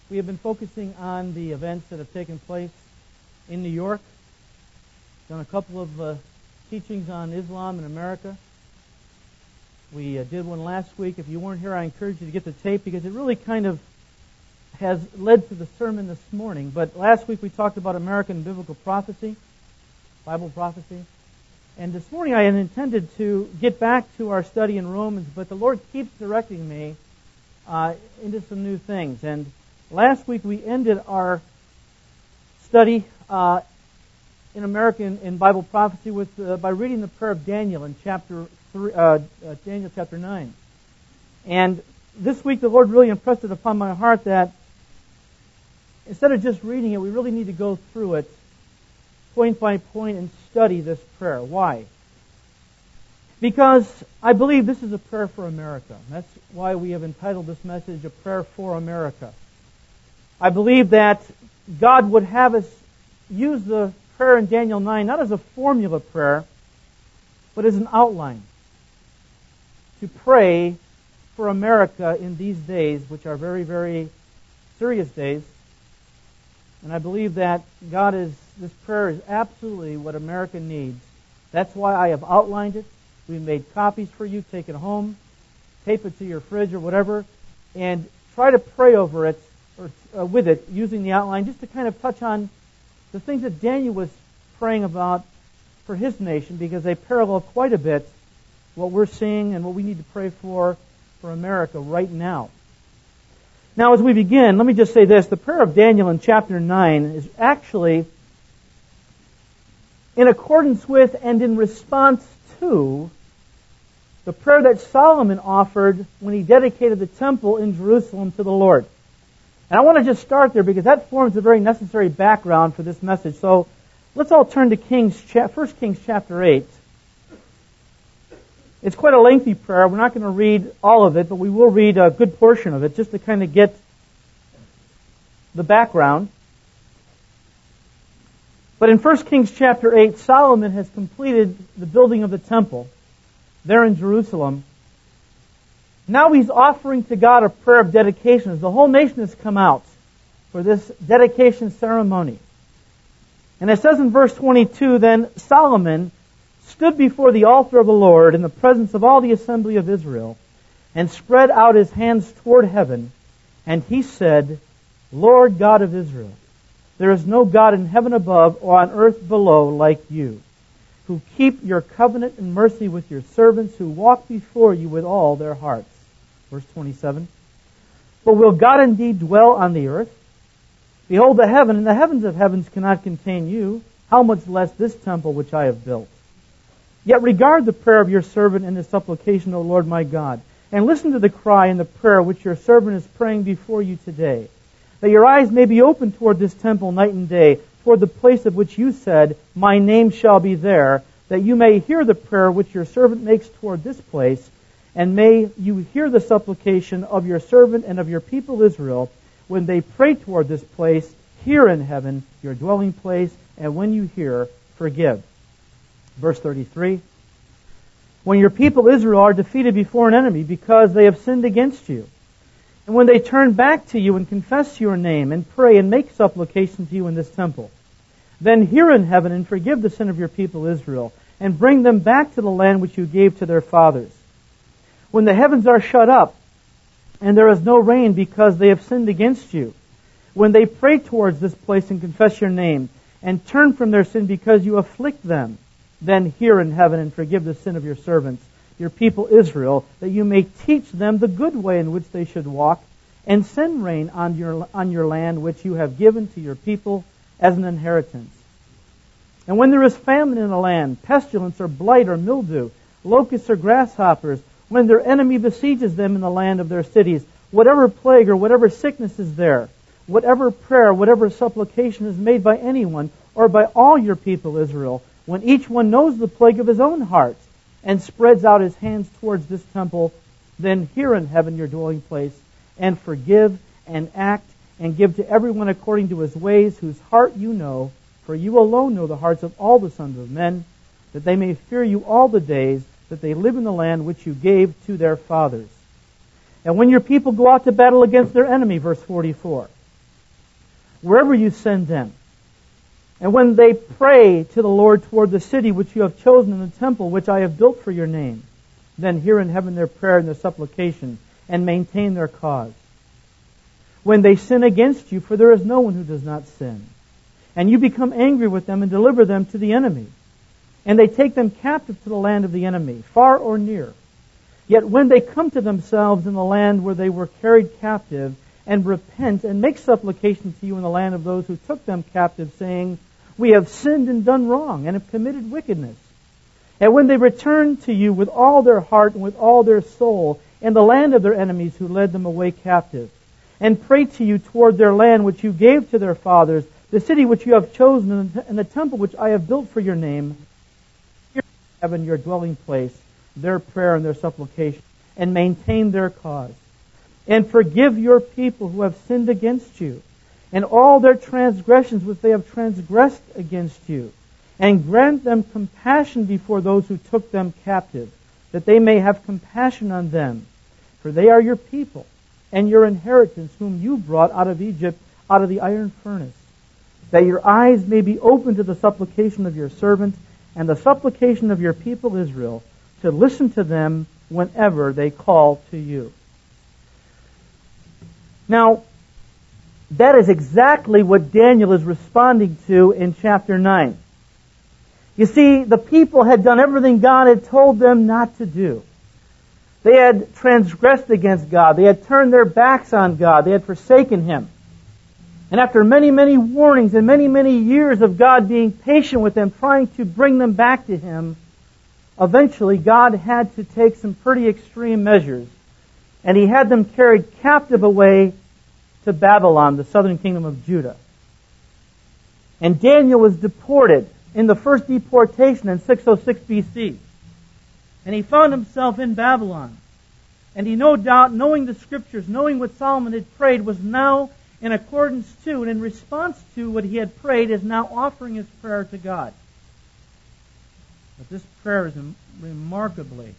We have been focusing on the events that have taken place in New York. Done a couple of teachings on Islam in America. We did one last week. If you weren't here, I encourage you to get the tape because it really kind of has led to the sermon this morning. But last week we talked about American biblical prophecy, Bible prophecy. And this morning I had intended to get back to our study in Romans, but the Lord keeps directing me into some new things. And last week we ended our study in American in Bible prophecy by reading the prayer of Daniel in Daniel chapter 9. And this week the Lord really impressed it upon my heart that instead of just reading it, we really need to go through it point by point and study this prayer. Why? Because I believe this is a prayer for America. That's why we have entitled this message, A Prayer for America. I believe that God would have us use the prayer in Daniel 9 not as a formula prayer, but as an outline to pray for America in these days, which are very, very serious days. And I believe that this prayer is absolutely what America needs. That's why I have outlined it. We've made copies for you. Take it home, tape it to your fridge or whatever, and try to pray over it or with it using the outline just to kind of touch on the things that Daniel was praying about for his nation, because they parallel quite a bit what we're seeing and what we need to pray for America right now. Now, as we begin, let me just say this. The prayer of Daniel in chapter 9 is actually in accordance with and in response to the prayer that Solomon offered when he dedicated the temple in Jerusalem to the Lord. And I want to just start there because that forms a very necessary background for this message. So let's all turn to 1 Kings chapter 8. It's quite a lengthy prayer. We're not going to read all of it, but we will read a good portion of it just to kind of get the background. But in 1 Kings chapter 8, Solomon has completed the building of the temple there in Jerusalem. Now he's offering to God a prayer of dedication as the whole nation has come out for this dedication ceremony. And it says in verse 22, Then Solomon stood before the altar of the Lord in the presence of all the assembly of Israel, and spread out his hands toward heaven, and he said, Lord God of Israel, there is no God in heaven above or on earth below like you, who keep your covenant and mercy with your servants who walk before you with all their hearts. Verse 27, But will God indeed dwell on the earth? Behold, the heaven and the heavens of heavens cannot contain you. How much less this temple which I have built? Yet regard the prayer of your servant and his supplication, O Lord my God, and listen to the cry and the prayer which your servant is praying before you today, that your eyes may be open toward this temple night and day, toward the place of which you said, My name shall be there, that you may hear the prayer which your servant makes toward this place, and may you hear the supplication of your servant and of your people Israel, when they pray toward this place, here in heaven, your dwelling place, and when you hear, forgive. Verse 33, When your people Israel are defeated before an enemy because they have sinned against you, and when they turn back to you and confess your name and pray and make supplication to you in this temple, then hear in heaven and forgive the sin of your people Israel, and bring them back to the land which you gave to their fathers. When the heavens are shut up, and there is no rain because they have sinned against you, when they pray towards this place and confess your name, and turn from their sin because you afflict them, then hear in heaven and forgive the sin of your servants, your people Israel, that you may teach them the good way in which they should walk, and send rain on your land which you have given to your people as an inheritance. And when there is famine in the land, pestilence or blight or mildew, locusts or grasshoppers, when their enemy besieges them in the land of their cities, whatever plague or whatever sickness is there, whatever prayer, whatever supplication is made by anyone or by all your people Israel, when each one knows the plague of his own heart and spreads out his hands towards this temple, then hear in heaven your dwelling place, and forgive and act and give to everyone according to his ways, whose heart you know, for you alone know the hearts of all the sons of men, that they may fear you all the days that they live in the land which you gave to their fathers. And when your people go out to battle against their enemy, verse 44, wherever you send them. And when they pray to the Lord toward the city which you have chosen in the temple which I have built for your name, then hear in heaven their prayer and their supplication, and maintain their cause. When they sin against you, for there is no one who does not sin, and you become angry with them and deliver them to the enemy, and they take them captive to the land of the enemy, far or near. Yet when they come to themselves in the land where they were carried captive, and repent and make supplication to you in the land of those who took them captive, saying, we have sinned and done wrong, and have committed wickedness. And when they return to you with all their heart and with all their soul, in the land of their enemies who led them away captive, and pray to you toward their land which you gave to their fathers, the city which you have chosen, and the temple which I have built for your name, hear in heaven your dwelling place, their prayer and their supplication, and maintain their cause. And forgive your people who have sinned against you, and all their transgressions which they have transgressed against you, and grant them compassion before those who took them captive, that they may have compassion on them. For they are your people, and your inheritance, whom you brought out of Egypt, out of the iron furnace, that your eyes may be open to the supplication of your servant, and the supplication of your people Israel, to listen to them whenever they call to you. Now, that is exactly what Daniel is responding to in chapter 9. You see, the people had done everything God had told them not to do. They had transgressed against God. They had turned their backs on God. They had forsaken Him. And after many, many warnings and many, many years of God being patient with them, trying to bring them back to Him, eventually God had to take some pretty extreme measures. And He had them carried captive away to Babylon, the southern kingdom of Judah. And Daniel was deported in the first deportation in 606 BC. And he found himself in Babylon. And he no doubt, knowing the Scriptures, knowing what Solomon had prayed, was now in accordance to and in response to what he had prayed, is now offering his prayer to God. But this prayer is remarkably,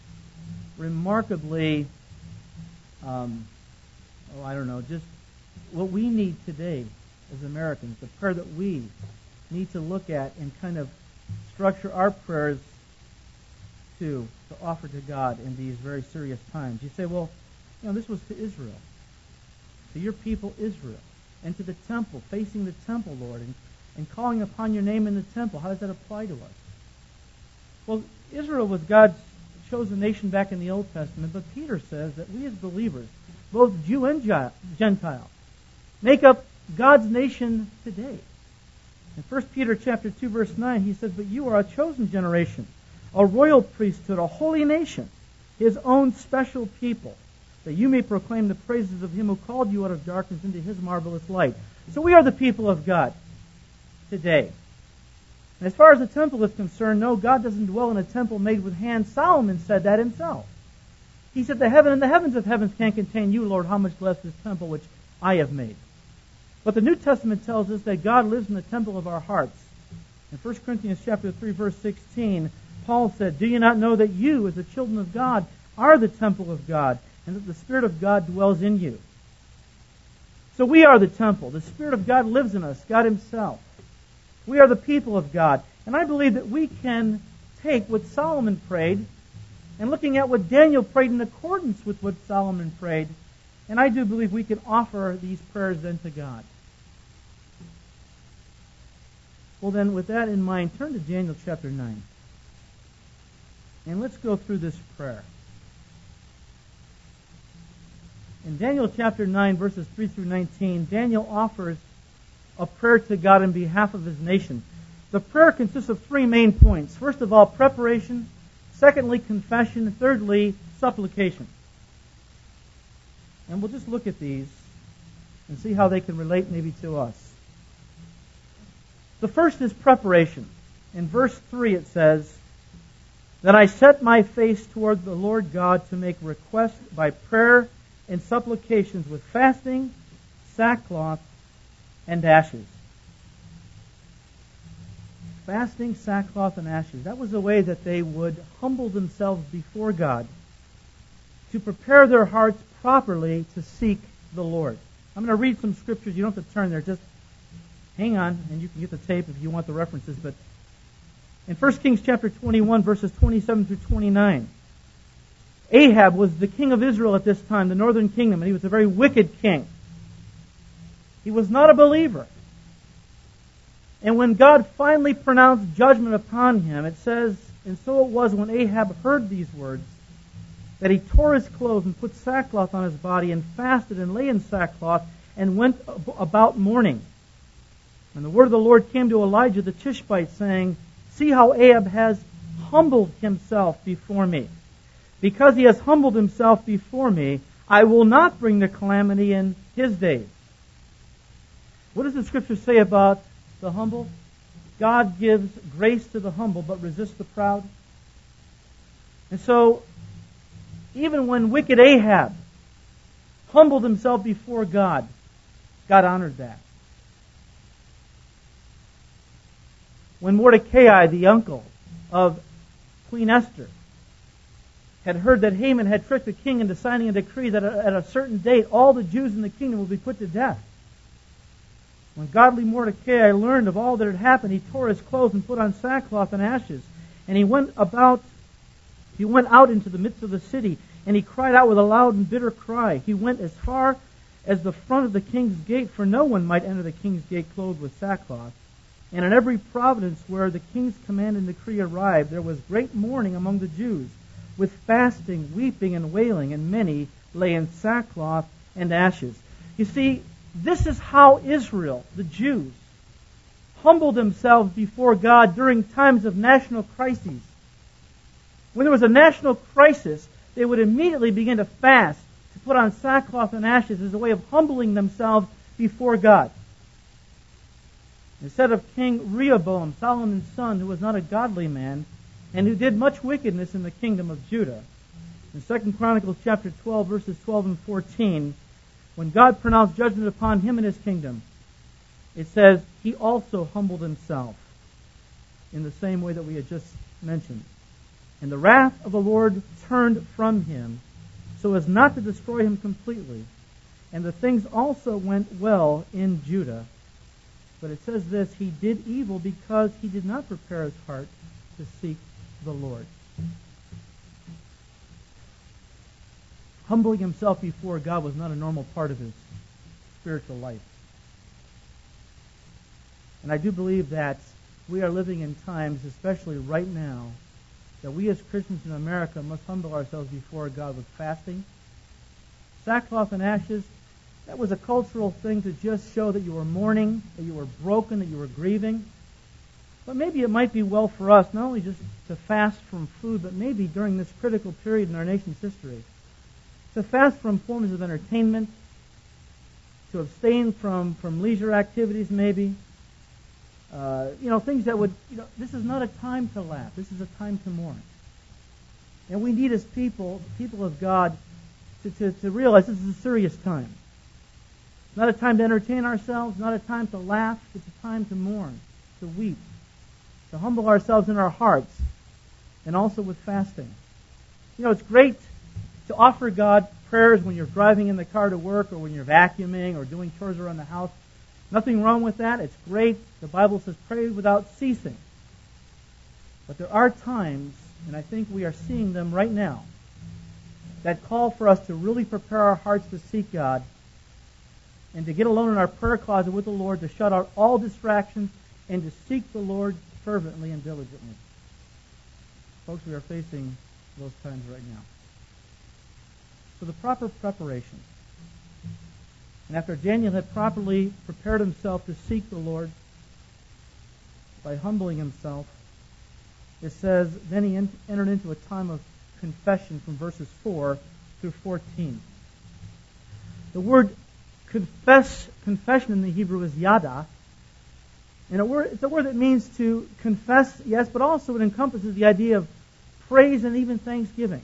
just what we need today as Americans, the prayer that we need to look at and kind of structure our prayers to offer to God in these very serious times. You say, well, this was to Israel, to your people Israel, and to the temple, facing the temple, Lord, and calling upon your name in the temple. How does that apply to us? Well, Israel was God's chosen nation back in the Old Testament, but Peter says that we as believers, both Jew and Gentile, make up God's nation today. In 1 Peter chapter 2, verse 9, he says, but you are a chosen generation, a royal priesthood, a holy nation, His own special people, that you may proclaim the praises of Him who called you out of darkness into His marvelous light. So we are the people of God today. And as far as the temple is concerned, no, God doesn't dwell in a temple made with hands. Solomon said that himself. He said, the heavens of heavens can't contain you, Lord, how much less this temple which I have made. But the New Testament tells us that God lives in the temple of our hearts. In 1 Corinthians chapter 3, verse 16, Paul said, do you not know that you, as the children of God, are the temple of God, and that the Spirit of God dwells in you? So we are the temple. The Spirit of God lives in us, God Himself. We are the people of God. And I believe that we can take what Solomon prayed, and looking at what Daniel prayed in accordance with what Solomon prayed, and I do believe we can offer these prayers then to God. Well then, with that in mind, turn to Daniel chapter 9. And let's go through this prayer. In Daniel chapter 9, verses 3 through 19, Daniel offers a prayer to God on behalf of his nation. The prayer consists of three main points. First of all, preparation. Secondly, confession. Thirdly, supplication. And we'll just look at these and see how they can relate maybe to us. The first is preparation. In verse 3 it says, then I set my face toward the Lord God to make request by prayer and supplications with fasting, sackcloth, and ashes. Fasting, sackcloth, and ashes. That was a way that they would humble themselves before God to prepare their hearts properly to seek the Lord. I'm going to read some scriptures. You don't have to turn there. Just hang on, and you can get the tape if you want the references, but in 1 Kings chapter 21, verses 27 through 29, Ahab was the king of Israel at this time, the northern kingdom, and he was a very wicked king. He was not a believer. And when God finally pronounced judgment upon him, it says, and so it was when Ahab heard these words, that he tore his clothes and put sackcloth on his body and fasted and lay in sackcloth and went about mourning. And the word of the Lord came to Elijah the Tishbite, saying, see how Ahab has humbled himself before me. Because he has humbled himself before me, I will not bring the calamity in his days. What does the Scripture say about the humble? God gives grace to the humble, but resists the proud. And so, even when wicked Ahab humbled himself before God, God honored that. When Mordecai, the uncle of Queen Esther, had heard that Haman had tricked the king into signing a decree that at a certain date all the Jews in the kingdom will be put to death. When godly Mordecai learned of all that had happened, he tore his clothes and put on sackcloth and ashes. And he went out into the midst of the city, and he cried out with a loud and bitter cry. He went as far as the front of the king's gate, for no one might enter the king's gate clothed with sackcloth. And in every province where the king's command and decree arrived, there was great mourning among the Jews, with fasting, weeping, and wailing, and many lay in sackcloth and ashes. You see, this is how Israel, the Jews, humbled themselves before God during times of national crises. When there was a national crisis, they would immediately begin to fast, to put on sackcloth and ashes as a way of humbling themselves before God. Instead of King Rehoboam, Solomon's son, who was not a godly man, and who did much wickedness in the kingdom of Judah. In 2 Chronicles chapter 12, verses 12 and 14, when God pronounced judgment upon him and his kingdom, it says, he also humbled himself in the same way that we had just mentioned. And the wrath of the Lord turned from him, so as not to destroy him completely. And the things also went well in Judah. But it says this, he did evil because he did not prepare his heart to seek the Lord. Humbling himself before God was not a normal part of his spiritual life. And I do believe that we are living in times, especially right now, that we as Christians in America must humble ourselves before God with fasting. Sackcloth and ashes, that was a cultural thing to just show that you were mourning, that you were broken, that you were grieving. But maybe it might be well for us not only just to fast from food, but maybe during this critical period in our nation's history, to fast from forms of entertainment, to abstain from leisure activities maybe. Things that would, this is not a time to laugh. This is a time to mourn. And we need as people of God, to realize this is a serious time. It's not a time to entertain ourselves, not a time to laugh. It's a time to mourn, to weep, to humble ourselves in our hearts, and also with fasting. It's great to offer God prayers when you're driving in the car to work or when you're vacuuming or doing chores around the house. Nothing wrong with that. It's great. The Bible says pray without ceasing. But there are times, and I think we are seeing them right now, that call for us to really prepare our hearts to seek God and to get alone in our prayer closet with the Lord, to shut out all distractions and to seek the Lord fervently and diligently. Folks, we are facing those times right now. So the proper preparation. And after Daniel had properly prepared himself to seek the Lord by humbling himself, it says, then he entered into a time of confession from verses 4 through 14. The word confession in the Hebrew is yada. And it's a word that means to confess, yes, but also it encompasses the idea of praise and even thanksgiving.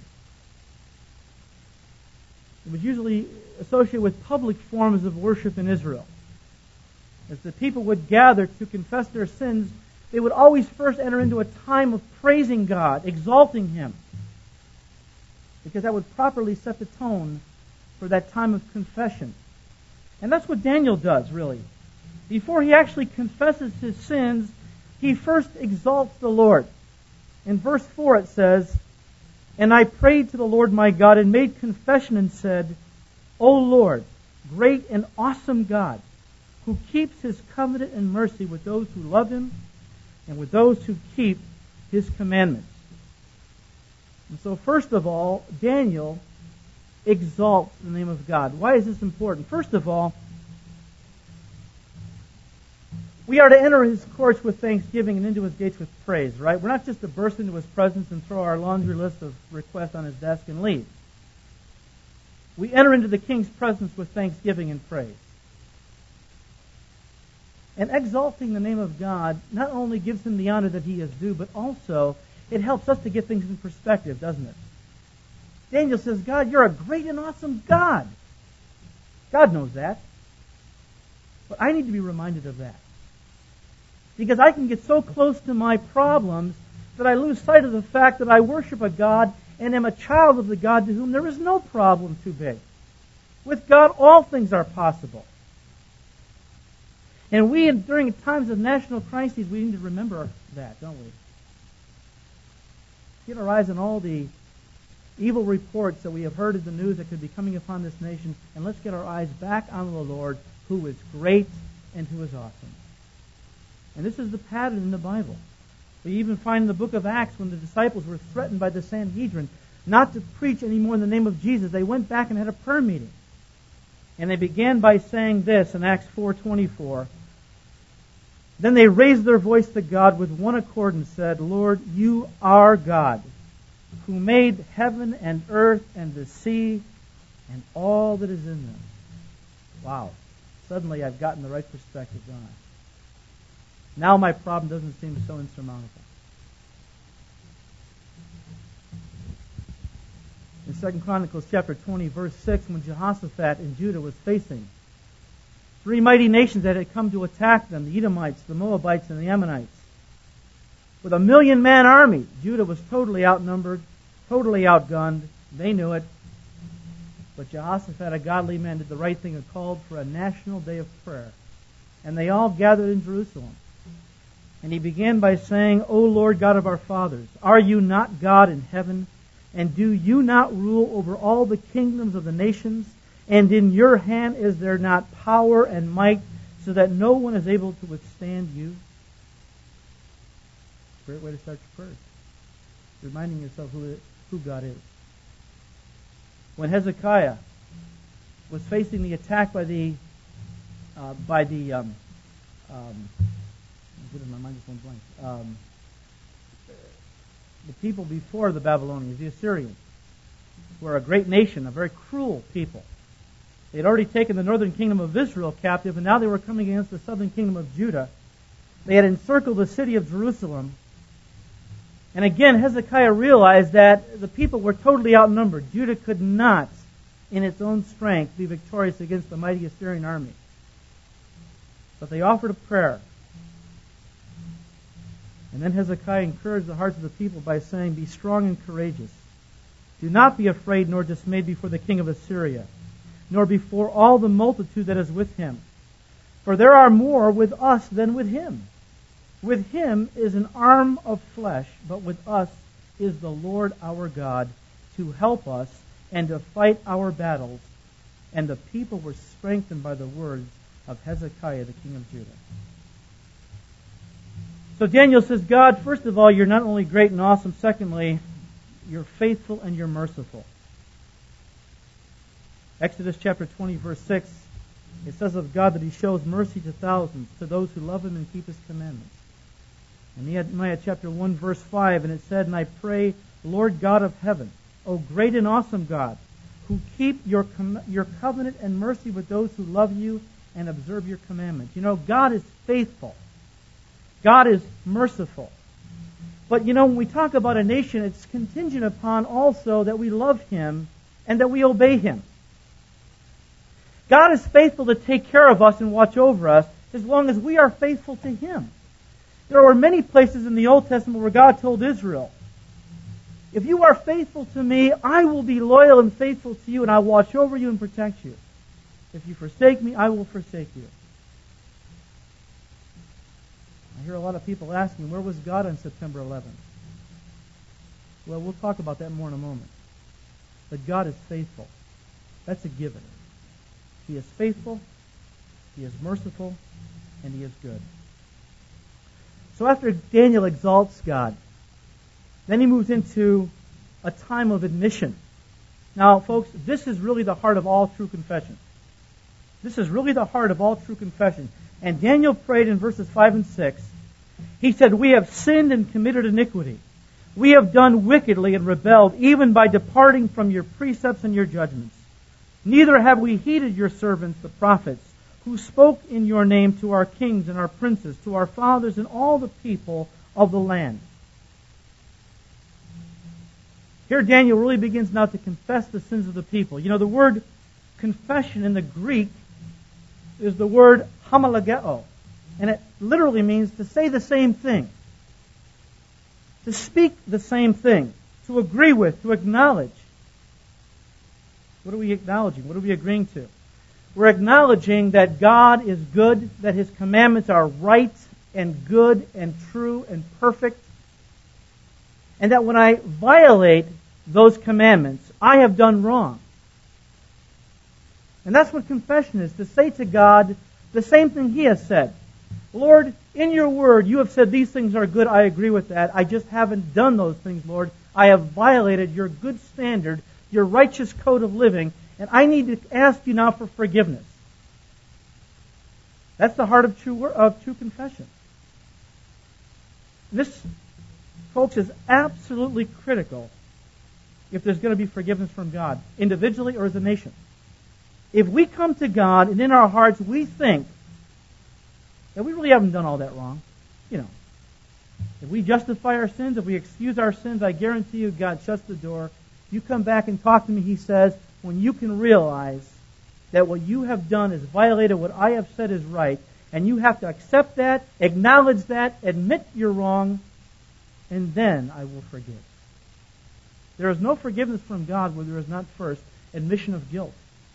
It was usually associated with public forms of worship in Israel. As the people would gather to confess their sins, they would always first enter into a time of praising God, exalting Him, because that would properly set the tone for that time of confession. And that's what Daniel does, really. Before he actually confesses his sins, he first exalts the Lord. In verse 4 it says, "And I prayed to the Lord my God and made confession and said, O Lord, great and awesome God, who keeps his covenant and mercy with those who love him and with those who keep his commandments." And so first of all, Daniel exalts the name of God. Why is this important? First of all, we are to enter his courts with thanksgiving and into his gates with praise, right? We're not just to burst into his presence and throw our laundry list of requests on his desk and leave. We enter into the king's presence with thanksgiving and praise. And exalting the name of God not only gives him the honor that he is due, but also it helps us to get things in perspective, doesn't it? Daniel says, God, you're a great and awesome God. God knows that. But I need to be reminded of that. Because I can get so close to my problems that I lose sight of the fact that I worship a God and am a child of the God to whom there is no problem too big. With God, all things are possible. And we, during times of national crises, we need to remember that, don't we? Get our eyes on all the evil reports that we have heard in the news that could be coming upon this nation, and let's get our eyes back on the Lord, who is great and who is awesome. And this is the pattern in the Bible. We even find in the book of Acts when the disciples were threatened by the Sanhedrin not to preach anymore in the name of Jesus, they went back and had a prayer meeting. And they began by saying this in Acts 4:24. Then they raised their voice to God with one accord and said, Lord, you are God, who made heaven and earth and the sea and all that is in them. Wow. Suddenly I've gotten the right perspective, don't I? Now my problem doesn't seem so insurmountable. In 2 Chronicles chapter 20, verse 6, when Jehoshaphat in Judah was facing three mighty nations that had come to attack them, the Edomites, the Moabites, and the Ammonites, with a 1,000,000-man army, Judah was totally outnumbered, totally outgunned. They knew it. But Jehoshaphat, a godly man, did the right thing and called for a national day of prayer. And they all gathered in Jerusalem. And he began by saying, O Lord God of our fathers, are you not God in heaven? And do you not rule over all the kingdoms of the nations? And in your hand is there not power and might, so that no one is able to withstand you? Great way to start your prayers. Reminding yourself who God is. When Hezekiah was facing the attack by the people before the Babylonians, the Assyrians, were a great nation, a very cruel people. They had already taken the northern kingdom of Israel captive, and now they were coming against the southern kingdom of Judah. They had encircled the city of Jerusalem. And again, Hezekiah realized that the people were totally outnumbered. Judah could not, in its own strength, be victorious against the mighty Assyrian army. But they offered a prayer. And then Hezekiah encouraged the hearts of the people by saying, be strong and courageous. Do not be afraid nor dismayed before the king of Assyria, nor before all the multitude that is with him. For there are more with us than with him. With him is an arm of flesh, but with us is the Lord our God to help us and to fight our battles. And the people were strengthened by the words of Hezekiah, the king of Judah. So Daniel says, God, first of all, you're not only great and awesome. Secondly, you're faithful and you're merciful. Exodus chapter 20, verse 6, it says of God that he shows mercy to thousands, to those who love him and keep his commandments. And Nehemiah chapter 1, verse 5, and it said, and I pray, Lord God of heaven, O great and awesome God, who keep your covenant and mercy with those who love you and observe your commandments. You know, God is faithful. God is merciful. But you know, when we talk about a nation, it's contingent upon also that we love him and that we obey him. God is faithful to take care of us and watch over us as long as we are faithful to him. There were many places in the Old Testament where God told Israel, if you are faithful to me, I will be loyal and faithful to you, and I'll watch over you and protect you. If you forsake me, I will forsake you. I hear a lot of people asking, where was God on September 11th? Well, we'll talk about that more in a moment. But God is faithful. That's a given. He is faithful, He is merciful, and He is good. So after Daniel exalts God, then he moves into a time of admission. Now, folks, this is really the heart of all true confession. This is really the heart of all true confession. And Daniel prayed in verses 5 and 6. He said, "We have sinned and committed iniquity. We have done wickedly and rebelled, even by departing from your precepts and your judgments. Neither have we heeded your servants, the prophets, who spoke in your name to our kings and our princes, to our fathers and all the people of the land." Here Daniel really begins now to confess the sins of the people. You know, the word confession in the Greek is the word homologeo, and it literally means to say the same thing, to speak the same thing, to agree with, to acknowledge. What are we acknowledging? What are we agreeing to? We're acknowledging that God is good, that His commandments are right and good and true and perfect, and that when I violate those commandments, I have done wrong. And that's what confession is, to say to God the same thing He has said. Lord, in your word, you have said these things are good. I agree with that. I just haven't done those things, Lord. I have violated your good standard, your righteous code of living, and I need to ask you now for forgiveness. That's the heart of true confession. This, folks, is absolutely critical if there's going to be forgiveness from God, individually or as a nation. If we come to God and in our hearts we think that we really haven't done all that wrong, if we justify our sins, if we excuse our sins, I guarantee you God shuts the door. You come back and talk to me, He says, when you can realize that what you have done is violated what I have said is right, and you have to accept that, acknowledge that, admit you're wrong, and then I will forgive. There is no forgiveness from God where there is not first admission of guilt.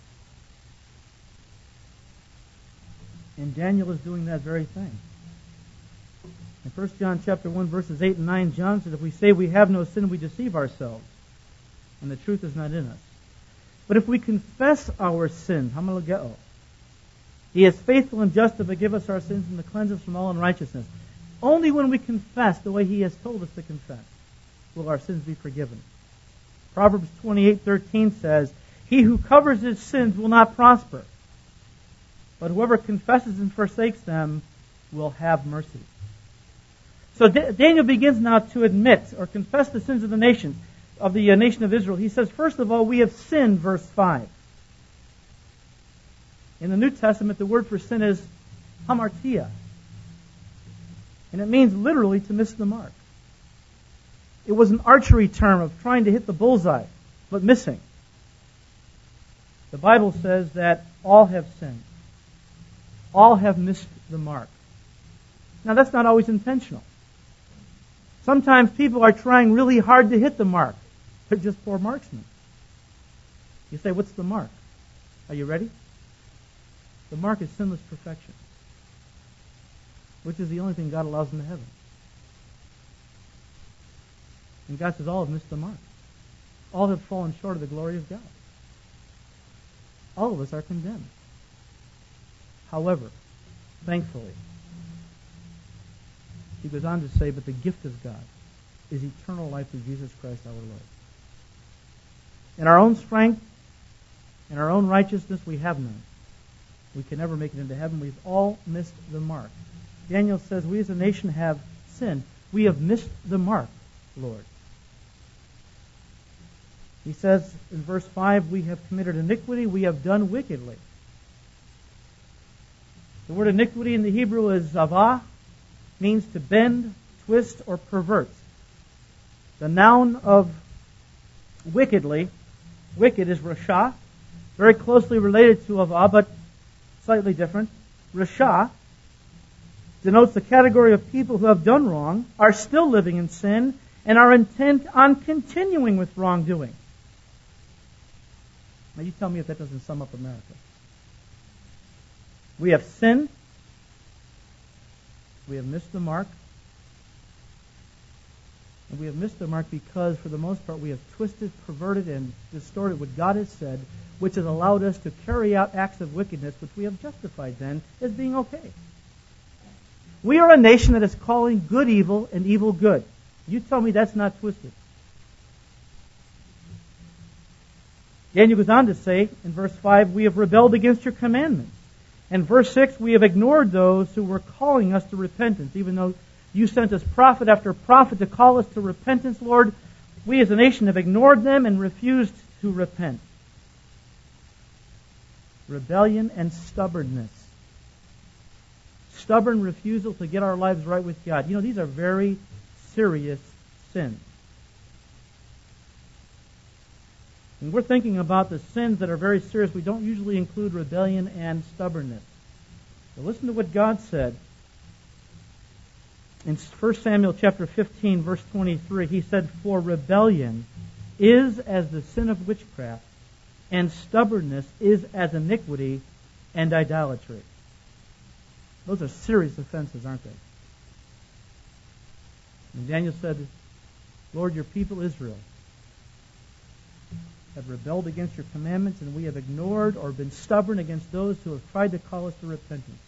And Daniel is doing that very thing. In 1 John chapter 1, verses 8 and 9, John says, "If we say we have no sin, we deceive ourselves, and the truth is not in us. But if we confess our sins," homologeo, "He is faithful and just to forgive us our sins and to cleanse us from all unrighteousness." Only when we confess the way He has told us to confess will our sins be forgiven. Proverbs 28:13 says, "He who covers his sins will not prosper, but whoever confesses and forsakes them will have mercy." So Daniel begins now to admit or confess the sins of the nation of Israel. He says, first of all, we have sinned, verse 5. In the New Testament, the word for sin is hamartia, and it means literally to miss the mark. It was an archery term of trying to hit the bullseye, but missing. The Bible says that all have sinned. All have missed the mark. Now, that's not always intentional. Sometimes people are trying really hard to hit the mark. They're just poor marksmen. You say, what's the mark? Are you ready? The mark is sinless perfection, which is the only thing God allows into heaven. And God says all have missed the mark. All have fallen short of the glory of God. All of us are condemned. However, thankfully, he goes on to say, but the gift of God is eternal life through Jesus Christ our Lord. In our own strength, in our own righteousness, we have none. We can never make it into heaven. We've all missed the mark. Daniel says, we as a nation have sinned. We have missed the mark, Lord. He says in verse 5, we have committed iniquity, we have done wickedly. The word iniquity in the Hebrew is zavah, means to bend, twist, or pervert. The noun of wickedly, wicked is rasha, very closely related to avah, but slightly different. Rasha denotes the category of people who have done wrong, are still living in sin, and are intent on continuing with wrongdoing. Now you tell me if that doesn't sum up America. We have sinned. We have missed the mark. And we have missed the mark because, for the most part, we have twisted, perverted, and distorted what God has said, which has allowed us to carry out acts of wickedness, which we have justified then as being okay. We are a nation that is calling good evil and evil good. You tell me that's not twisted. Daniel goes on to say, in verse 5, we have rebelled against your commandments. And verse 6, we have ignored those who were calling us to repentance, even though you sent us prophet after prophet to call us to repentance, Lord. We as a nation have ignored them and refused to repent. Rebellion and stubbornness. Stubborn refusal to get our lives right with God. You know, these are very serious sins. When we're thinking about the sins that are very serious, we don't usually include rebellion and stubbornness. So listen to what God said. In 1 Samuel chapter 15, verse 23, he said, "For rebellion is as the sin of witchcraft, and stubbornness is as iniquity and idolatry." Those are serious offenses, aren't they? And Daniel said, "Lord, your people Israel have rebelled against your commandments, and we have ignored or been stubborn against those who have tried to call us to repentance."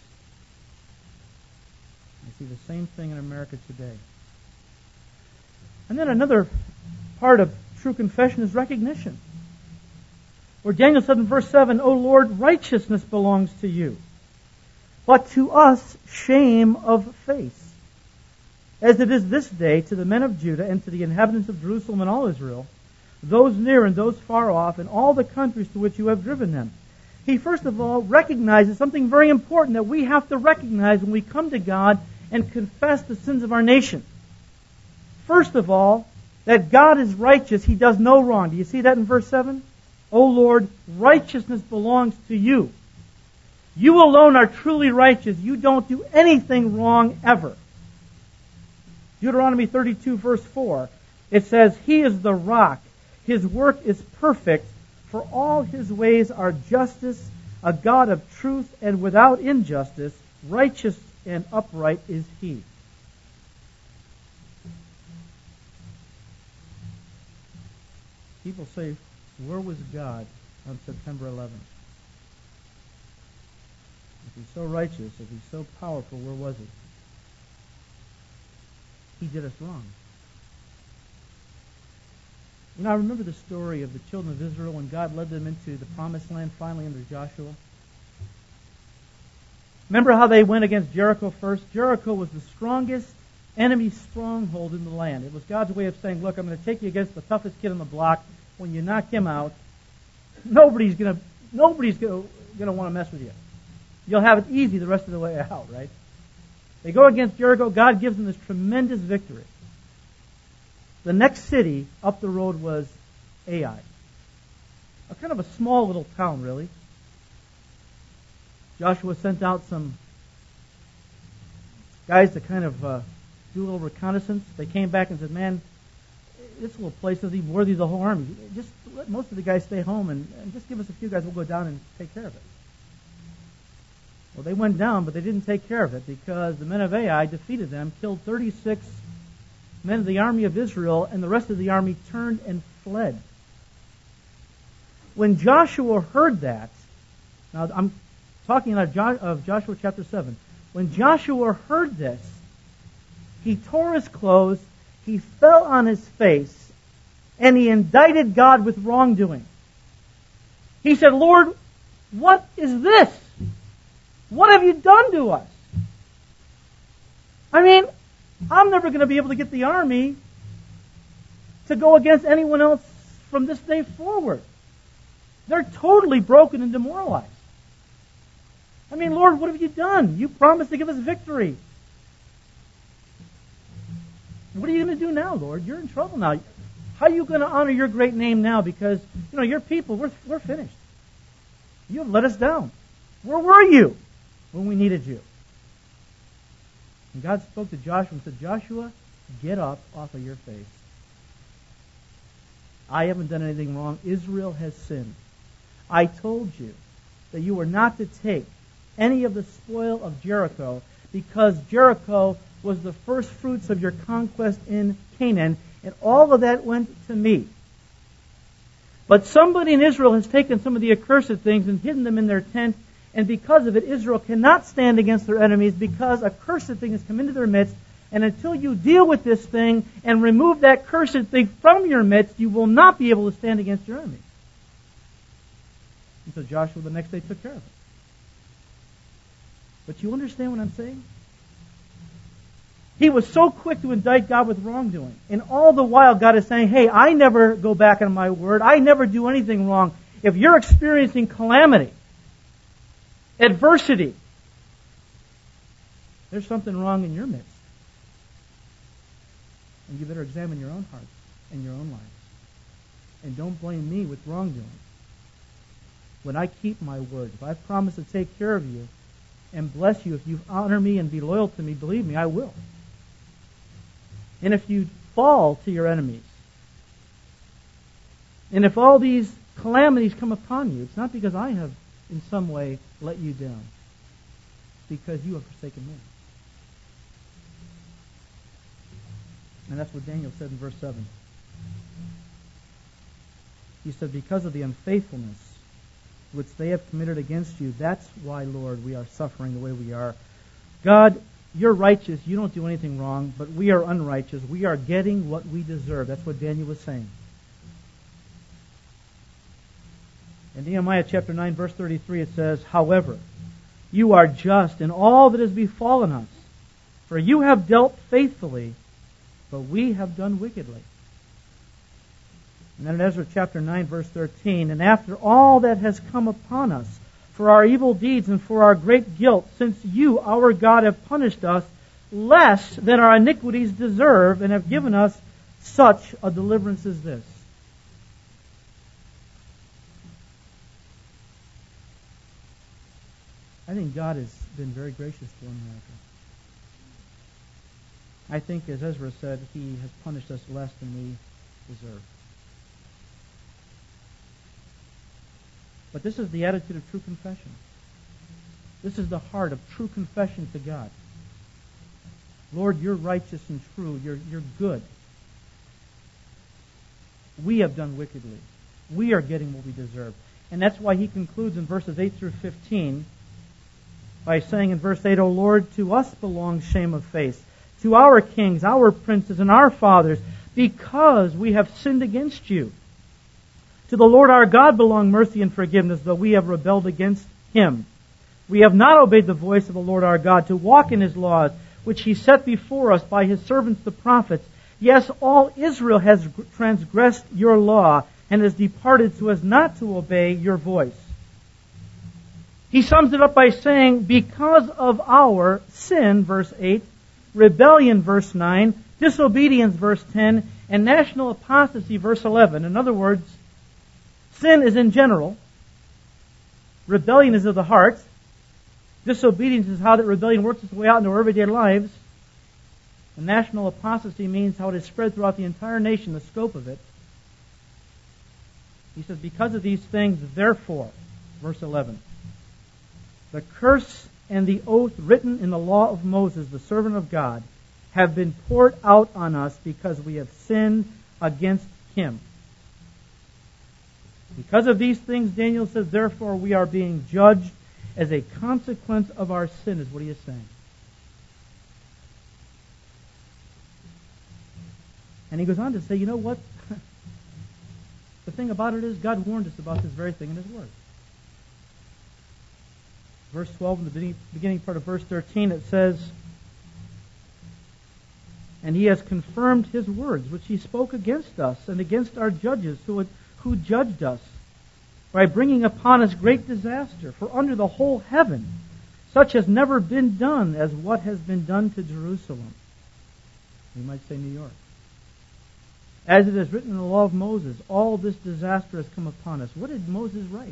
I see the same thing in America today. And then another part of true confession is recognition. Where Daniel said in verse 7, "O Lord, righteousness belongs to you, but to us shame of face, as it is this day to the men of Judah and to the inhabitants of Jerusalem and all Israel, those near and those far off, and all the countries to which you have driven them." He first of all recognizes something very important that we have to recognize when we come to God and confess the sins of our nation. First of all, that God is righteous. He does no wrong. Do you see that in verse 7? "O Lord, righteousness belongs to you. You alone are truly righteous. You don't do anything wrong ever." Deuteronomy 32, verse 4, it says, "He is the rock. His work is perfect, for all his ways are justice, a God of truth and without injustice. Righteous and upright is he." People say, where was God on September 11th? If he's so righteous, if he's so powerful, where was he? He did us wrong. You know, I remember the story of the children of Israel when God led them into the promised land finally under Joshua. Remember how they went against Jericho first? Jericho was the strongest enemy stronghold in the land. It was God's way of saying, look, I'm going to take you against the toughest kid on the block. When you knock him out, nobody's going to want to mess with you. You'll have it easy the rest of the way out, right? They go against Jericho. God gives them this tremendous victory. The next city up the road was Ai. A kind of a small little town, really. Joshua sent out some guys to kind of do a little reconnaissance. They came back and said, man, this little place isn't even worthy of the whole army. Just let most of the guys stay home and just give us a few guys. We'll go down and take care of it. Well, they went down, but they didn't take care of it because the men of Ai defeated them, killed 36 men of the army of Israel, and the rest of the army turned and fled. When Joshua heard that, now I'm talking of Joshua chapter 7. When Joshua heard this, he tore his clothes, he fell on his face, and he indicted God with wrongdoing. He said, Lord, what is this? What have you done to us? I mean, I'm never going to be able to get the army to go against anyone else from this day forward. They're totally broken and demoralized. I mean, Lord, what have you done? You promised to give us victory. What are you going to do now, Lord? You're in trouble now. How are you going to honor your great name now? Because, your people, we're finished. You have let us down. Where were you when we needed you? And God spoke to Joshua and said, Joshua, get up off of your face. I haven't done anything wrong. Israel has sinned. I told you that you were not to take any of the spoil of Jericho because Jericho was the first fruits of your conquest in Canaan, and all of that went to me. But somebody in Israel has taken some of the accursed things and hidden them in their tent, and because of it, Israel cannot stand against their enemies, because a cursed thing has come into their midst, and until you deal with this thing and remove that cursed thing from your midst, you will not be able to stand against your enemies. And so Joshua the next day took care of it. But you understand what I'm saying? He was so quick to indict God with wrongdoing. And all the while God is saying, hey, I never go back on my word. I never do anything wrong. If you're experiencing calamity, adversity, there's something wrong in your midst. And you better examine your own hearts and your own lives. And don't blame me with wrongdoing. When I keep my word, if I promise to take care of you and bless you, if you honor me and be loyal to me, believe me, I will. And if you fall to your enemies, and if all these calamities come upon you, it's not because I have in some way let you down. It's because you have forsaken me. And that's what Daniel said in verse 7. He said, because of the unfaithfulness which they have committed against you, that's why, Lord, we are suffering the way we are. God, you're righteous. You don't do anything wrong, but we are unrighteous. We are getting what we deserve. That's what Daniel was saying. In Nehemiah chapter 9, verse 33, it says, however, you are just in all that has befallen us, for you have dealt faithfully, but we have done wickedly. And then in Ezra chapter 9, verse 13, and after all that has come upon us, for our evil deeds and for our great guilt, since you, our God, have punished us less than our iniquities deserve, and have given us such a deliverance as this. I think God has been very gracious to America. I think, as Ezra said, He has punished us less than we deserve. But this is the attitude of true confession. This is the heart of true confession to God. Lord, you're righteous and true. You're good. We have done wickedly. We are getting what we deserve. And that's why he concludes in verses 8 through 15 by saying in verse 8, O Lord, to us belongs shame of face, to our kings, our princes, and our fathers, because we have sinned against you. To the Lord our God belong mercy and forgiveness, though we have rebelled against Him. We have not obeyed the voice of the Lord our God to walk in His laws, which He set before us by His servants the prophets. Yes, all Israel has transgressed your law and has departed so as not to obey your voice. He sums it up by saying, because of our sin, verse 8, rebellion, verse 9, disobedience, verse 10, and national apostasy, verse 11. In other words, sin is in general. Rebellion is of the heart. Disobedience is how that rebellion works its way out into our everyday lives. And national apostasy means how it is spread throughout the entire nation, the scope of it. He says, because of these things, therefore, verse 11, the curse and the oath written in the law of Moses, the servant of God, have been poured out on us because we have sinned against Him. Because of these things, Daniel says, therefore we are being judged as a consequence of our sin, is what he is saying. And he goes on to say, you know what? The thing about it is, God warned us about this very thing in His Word. Verse 12, in the beginning part of verse 13, it says, and He has confirmed His words, which He spoke against us and against our judges who judged us, by bringing upon us great disaster. For under the whole heaven, such has never been done as what has been done to Jerusalem. We might say New York. As it is written in the law of Moses, all this disaster has come upon us. What did Moses write?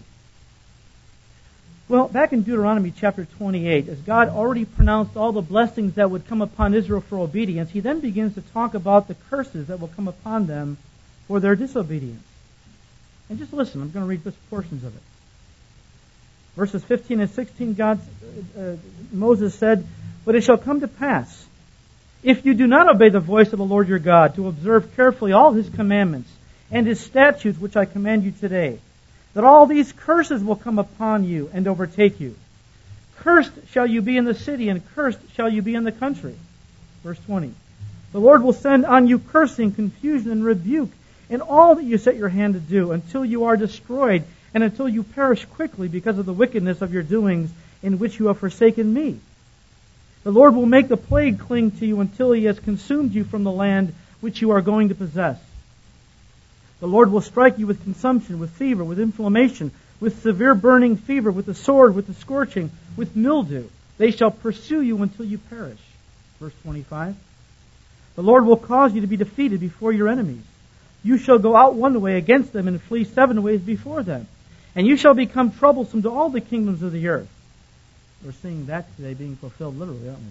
Well, back in Deuteronomy chapter 28, as God already pronounced all the blessings that would come upon Israel for obedience, He then begins to talk about the curses that will come upon them for their disobedience. And just listen, I'm going to read just portions of it. Verses 15 and 16, Moses said, But it shall come to pass, if you do not obey the voice of the Lord your God, to observe carefully all His commandments and His statutes which I command you today, that all these curses will come upon you and overtake you. Cursed shall you be in the city, and cursed shall you be in the country. Verse 20. The Lord will send on you cursing, confusion, and rebuke in all that you set your hand to do, until you are destroyed, and until you perish quickly because of the wickedness of your doings, in which you have forsaken me. The Lord will make the plague cling to you until He has consumed you from the land which you are going to possess. The Lord will strike you with consumption, with fever, with inflammation, with severe burning fever, with the sword, with the scorching, with mildew. They shall pursue you until you perish. Verse 25. The Lord will cause you to be defeated before your enemies. You shall go out one way against them and flee 7 ways before them. And you shall become troublesome to all the kingdoms of the earth. We're seeing that today being fulfilled literally, aren't we?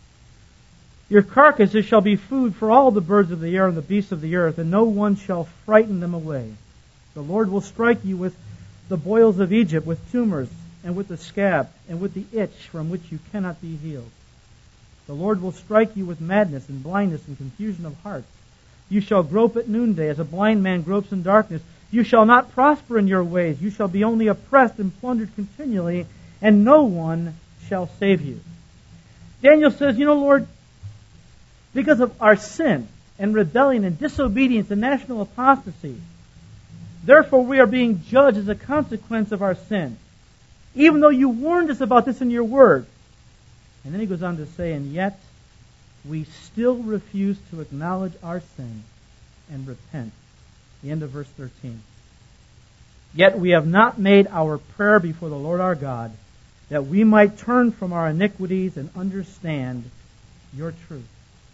Your carcasses shall be food for all the birds of the air and the beasts of the earth, and no one shall frighten them away. The Lord will strike you with the boils of Egypt, with tumors, and with the scab, and with the itch from which you cannot be healed. The Lord will strike you with madness and blindness and confusion of heart. You shall grope at noonday as a blind man gropes in darkness. You shall not prosper in your ways. You shall be only oppressed and plundered continually, and no one shall save you. Daniel says, Lord, because of our sin and rebellion and disobedience and national apostasy, therefore we are being judged as a consequence of our sin. Even though you warned us about this in your word. And then he goes on to say, and yet we still refuse to acknowledge our sin and repent. The end of verse 13. Yet we have not made our prayer before the Lord our God, that we might turn from our iniquities and understand your truth.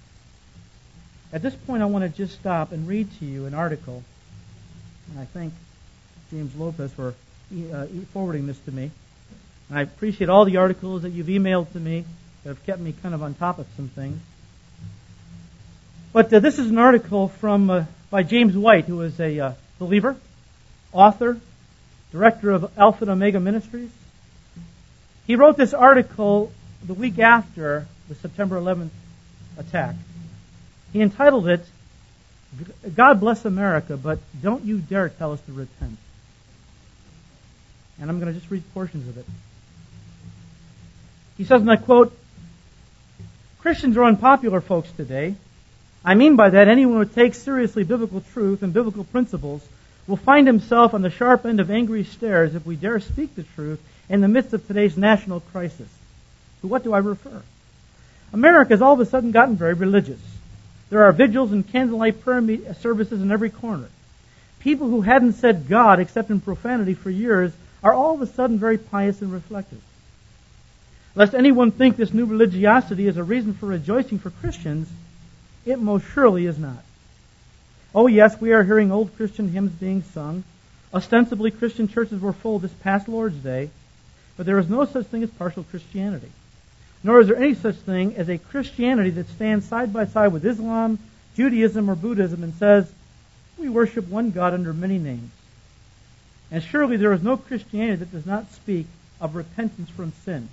At this point, I want to just stop and read to you an article. And I thank James Lopez for forwarding this to me. And I appreciate all the articles that you've emailed to me that have kept me kind of on top of some things. But this is an article by James White, who is a believer, author, director of Alpha and Omega Ministries. He wrote this article the week after the September 11th attack. He entitled it, God Bless America, but don't you dare tell us to repent. And I'm going to just read portions of it. He says, and I quote, Christians are unpopular folks today. I mean by that, anyone who takes seriously biblical truth and biblical principles will find himself on the sharp end of angry stares if we dare speak the truth in the midst of today's national crisis. To what do I refer? America has all of a sudden gotten very religious. There are vigils and candlelight prayer services in every corner. People who hadn't said God except in profanity for years are all of a sudden very pious and reflective. Lest anyone think this new religiosity is a reason for rejoicing for Christians, it most surely is not. Oh yes, we are hearing old Christian hymns being sung. Ostensibly, Christian churches were full this past Lord's Day, but there is no such thing as partial Christianity. Nor is there any such thing as a Christianity that stands side by side with Islam, Judaism, or Buddhism and says, we worship one God under many names. And surely there is no Christianity that does not speak of repentance from sin.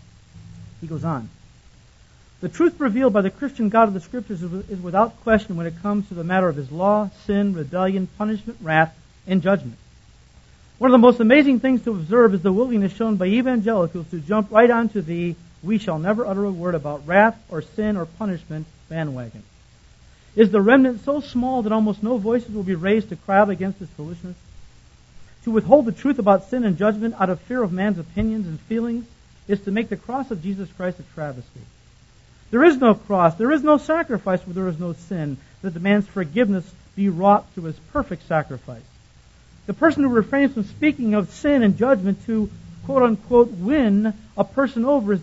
He goes on. The truth revealed by the Christian God of the Scriptures is without question when it comes to the matter of His law, sin, rebellion, punishment, wrath, and judgment. One of the most amazing things to observe is the willingness shown by evangelicals to jump right onto the we shall never utter a word about wrath or sin or punishment bandwagon. Is the remnant so small that almost no voices will be raised to cry out against this foolishness? To withhold the truth about sin and judgment out of fear of man's opinions and feelings is to make the cross of Jesus Christ a travesty. There is no cross, there is no sacrifice where there is no sin that demands forgiveness be wrought through His perfect sacrifice. The person who refrains from speaking of sin and judgment to quote-unquote win a person over is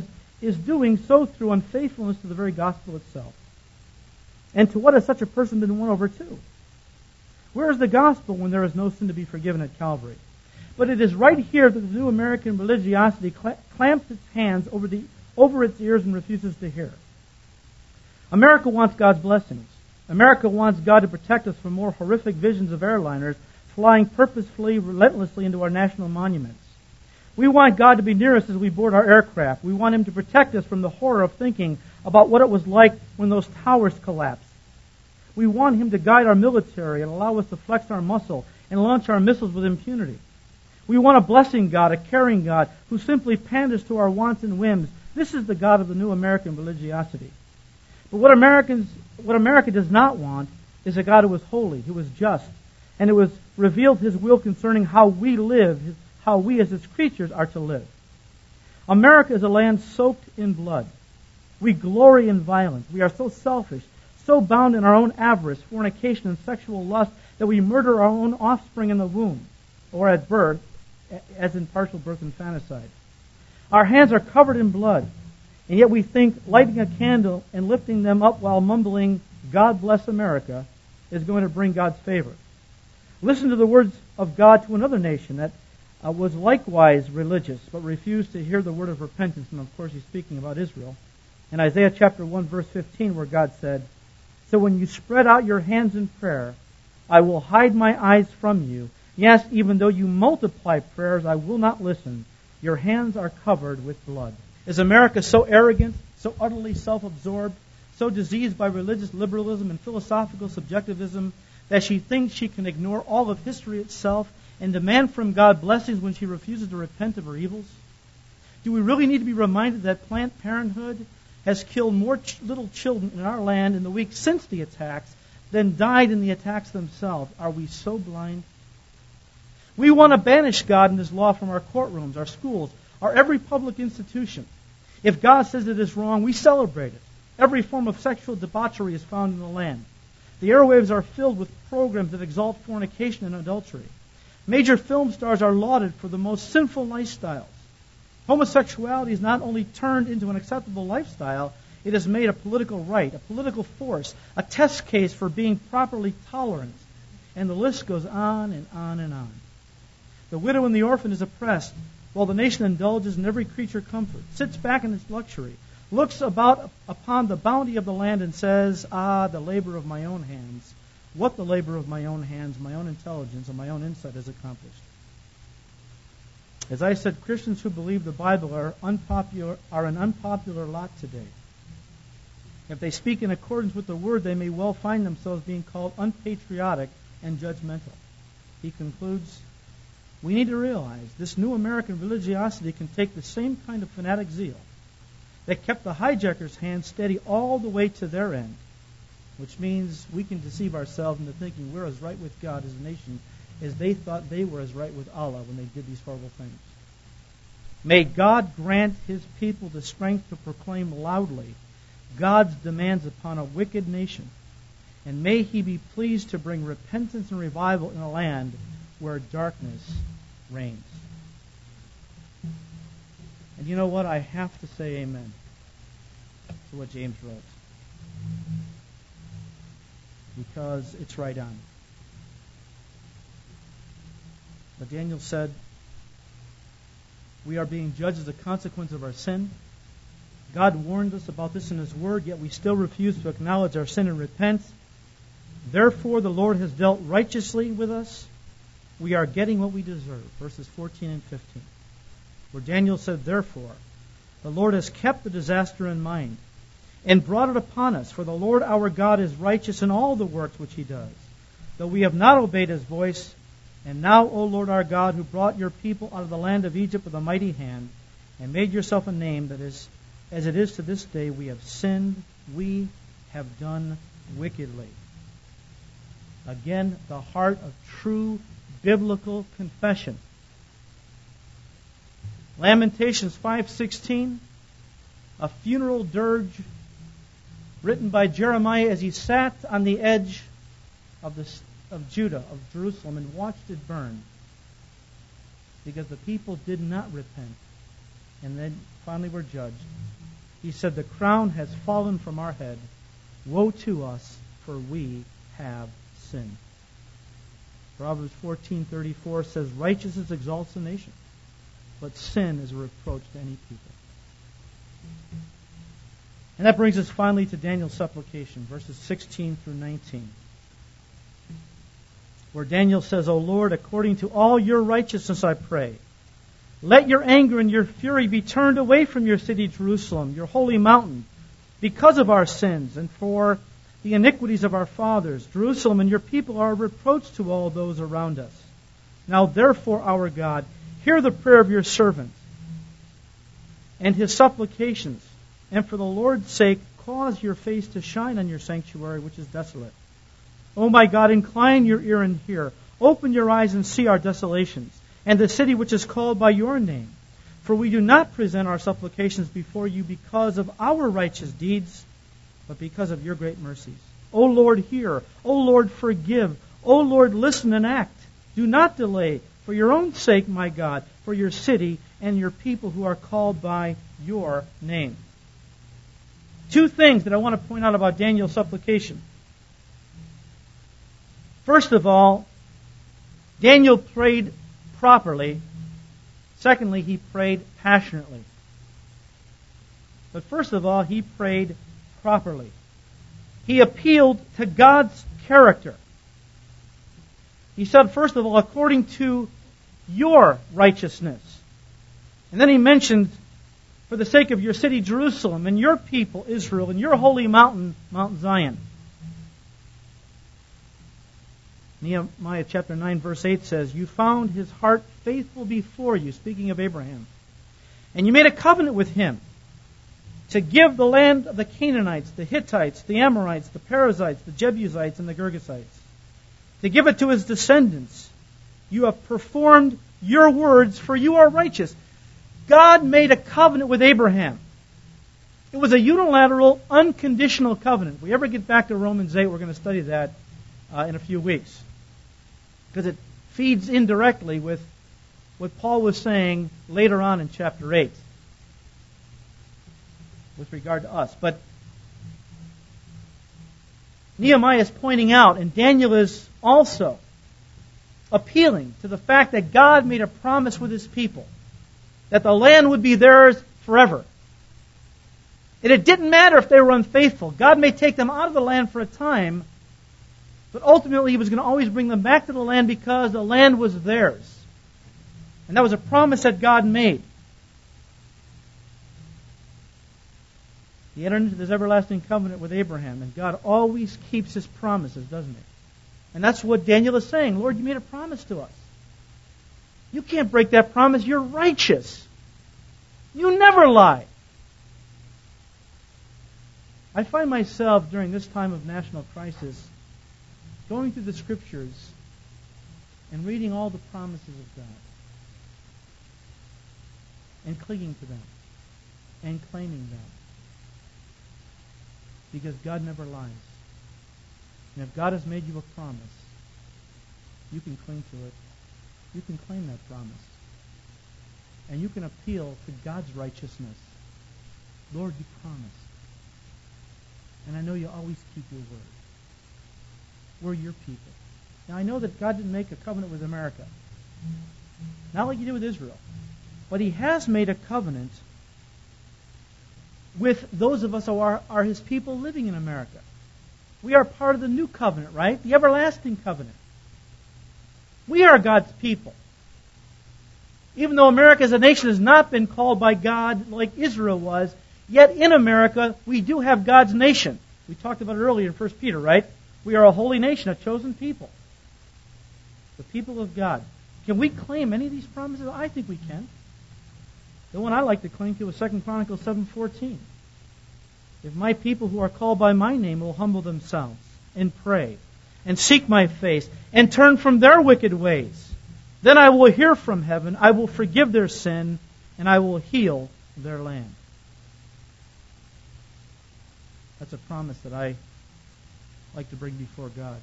doing so through unfaithfulness to the very gospel itself. And to what has such a person been won over to? Where is the gospel when there is no sin to be forgiven at Calvary? But it is right here that the new American religiosity clamps its hands over its ears and refuses to hear. America wants God's blessings. America wants God to protect us from more horrific visions of airliners flying purposefully, relentlessly into our national monuments. We want God to be near us as we board our aircraft. We want Him to protect us from the horror of thinking about what it was like when those towers collapsed. We want Him to guide our military and allow us to flex our muscle and launch our missiles with impunity. We want a blessing God, a caring God, who simply panders to our wants and whims. This is the God of the new American religiosity. But what America does not want is a God who is holy, who is just, and who has revealed His will concerning how we live, how we as His creatures are to live. America is a land soaked in blood. We glory in violence. We are so selfish, so bound in our own avarice, fornication, and sexual lust that we murder our own offspring in the womb or at birth, as in partial birth infanticide. Our hands are covered in blood, and yet we think lighting a candle and lifting them up while mumbling, "God bless America," is going to bring God's favor. Listen to the words of God to another nation that was likewise religious, but refused to hear the word of repentance. And of course, He's speaking about Israel. In Isaiah chapter 1, verse 15, where God said, "So when you spread out your hands in prayer, I will hide my eyes from you. Yes, even though you multiply prayers, I will not listen. Your hands are covered with blood." Is America so arrogant, so utterly self-absorbed, so diseased by religious liberalism and philosophical subjectivism that she thinks she can ignore all of history itself and demand from God blessings when she refuses to repent of her evils? Do we really need to be reminded that Planned Parenthood has killed more little children in our land in the week since the attacks than died in the attacks themselves? Are we so blind? We want to banish God and His law from our courtrooms, our schools, our every public institution. If God says it is wrong, we celebrate it. Every form of sexual debauchery is found in the land. The airwaves are filled with programs that exalt fornication and adultery. Major film stars are lauded for the most sinful lifestyles. Homosexuality is not only turned into an acceptable lifestyle, it is made a political right, a political force, a test case for being properly tolerant. And the list goes on and on and on. The widow and the orphan is oppressed, while the nation indulges in every creature comfort, sits back in its luxury, looks about upon the bounty of the land and says, "Ah, the labor of my own hands. What the labor of my own hands, my own intelligence, and my own insight has accomplished." As I said, Christians who believe the Bible are an unpopular lot today. If they speak in accordance with the Word, they may well find themselves being called unpatriotic and judgmental. He concludes, we need to realize this new American religiosity can take the same kind of fanatic zeal that kept the hijackers' hands steady all the way to their end, which means we can deceive ourselves into thinking we're as right with God as a nation as they thought they were as right with Allah when they did these horrible things. May God grant His people the strength to proclaim loudly God's demands upon a wicked nation, and may He be pleased to bring repentance and revival in a land where darkness reigns. And you know what? I have to say amen to what James wrote, because it's right on. But Daniel said, we are being judged as a consequence of our sin. God warned us about this in His Word, yet we still refuse to acknowledge our sin and repent. Therefore, the Lord has dealt righteously with us. We are getting what we deserve. Verses 14 and 15. Where Daniel said, therefore, the Lord has kept the disaster in mind and brought it upon us. For the Lord our God is righteous in all the works which He does, though we have not obeyed His voice. And now, O Lord our God, who brought your people out of the land of Egypt with a mighty hand, and made yourself a name that is, as it is to this day, we have sinned, we have done wickedly. Again, the heart of true biblical confession. Lamentations 5:16, a funeral dirge written by Jeremiah as he sat on the edge of Judah, of Jerusalem, and watched it burn because the people did not repent and then finally were judged. He said, the crown has fallen from our head. Woe to us, for we have sinned. Proverbs 14:34 says, righteousness exalts a nation, but sin is a reproach to any people. And that brings us finally to Daniel's supplication, verses 16 through 19. Where Daniel says, O Lord, according to all your righteousness I pray, Let your anger and your fury be turned away from your city, Jerusalem, your holy mountain, because of our sins and for the iniquities of our fathers. Jerusalem and your people are a reproach to all those around us. Now therefore, our God, hear the prayer of your servant and his supplications, and for the Lord's sake, cause your face to shine on your sanctuary, which is desolate. O my God, incline your ear and hear. Open your eyes and see our desolations, and the city which is called by your name. For we do not present our supplications before you because of our righteous deeds, but because of your great mercies. O Lord, hear. O Lord, forgive. O Lord, listen and act. Do not delay, for your own sake, my God, for your city and your people who are called by your name. Two things that I want to point out about Daniel's supplication. First of all, Daniel prayed properly. Secondly, he prayed passionately. But first of all, he prayed properly. He appealed to God's character. He said, first of all, according to your righteousness. And then he mentioned, for the sake of your city, Jerusalem, and your people, Israel, and your holy mountain, Mount Zion. Nehemiah chapter 9, verse 8 says, you found his heart faithful before you, speaking of Abraham. And you made a covenant with him to give the land of the Canaanites, the Hittites, the Amorites, the Perizzites, the Jebusites, and the Girgashites, to give it to his descendants. You have performed your words, for you are righteous. God made a covenant with Abraham. It was a unilateral, unconditional covenant. If we ever get back to Romans 8, we're going to study that in a few weeks, because it feeds indirectly with what Paul was saying later on in chapter 8 with regard to us. But Nehemiah is pointing out, and Daniel is also appealing to the fact that God made a promise with his people, that the land would be theirs forever. And it didn't matter if they were unfaithful. God may take them out of the land for a time, but ultimately he was going to always bring them back to the land because the land was theirs. And that was a promise that God made. He entered into this everlasting covenant with Abraham, and God always keeps his promises, doesn't he? And that's what Daniel is saying. Lord, you made a promise to us. You can't break that promise. You're righteous. You never lie. I find myself during this time of national crisis going through the Scriptures and reading all the promises of God and clinging to them and claiming them. Because God never lies. And if God has made you a promise, you can cling to it. You can claim that promise. And you can appeal to God's righteousness. Lord, you promised. And I know you always keep your word. We're your people. Now I know that God didn't make a covenant with America. Not like he did with Israel. But he has made a covenant with those of us who are his people living in America. We are part of the new covenant, right? The everlasting covenant. We are God's people. Even though America as a nation has not been called by God like Israel was, yet in America we do have God's nation. We talked about it earlier in 1 Peter, right? We are a holy nation, a chosen people. The people of God. Can we claim any of these promises? I think we can. The one I like to cling to is 2 Chronicles 7:14. If my people who are called by my name will humble themselves and pray and seek my face and turn from their wicked ways, then I will hear from heaven, I will forgive their sin, and I will heal their land. That's a promise that I like to bring before God.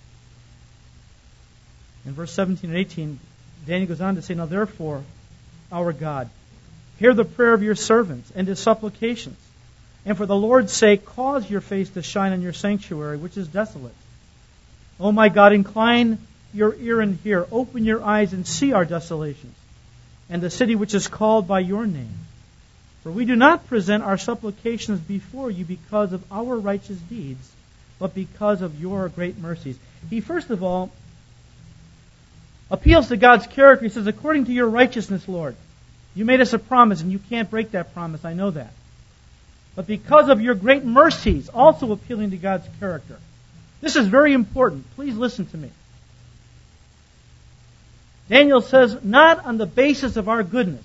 In verse 17 and 18, Daniel goes on to say, now therefore, our God, hear the prayer of your servants and his supplications, and for the Lord's sake, cause your face to shine on your sanctuary, which is desolate. O my God, incline your ear and hear. Open your eyes and see our desolations, and the city which is called by your name. For we do not present our supplications before you because of our righteous deeds, but because of your great mercies. He first of all appeals to God's character. He says, according to your righteousness, Lord. You made us a promise, and you can't break that promise. I know that. But because of your great mercies, also appealing to God's character. This is very important. Please listen to me. Daniel says, not on the basis of our goodness,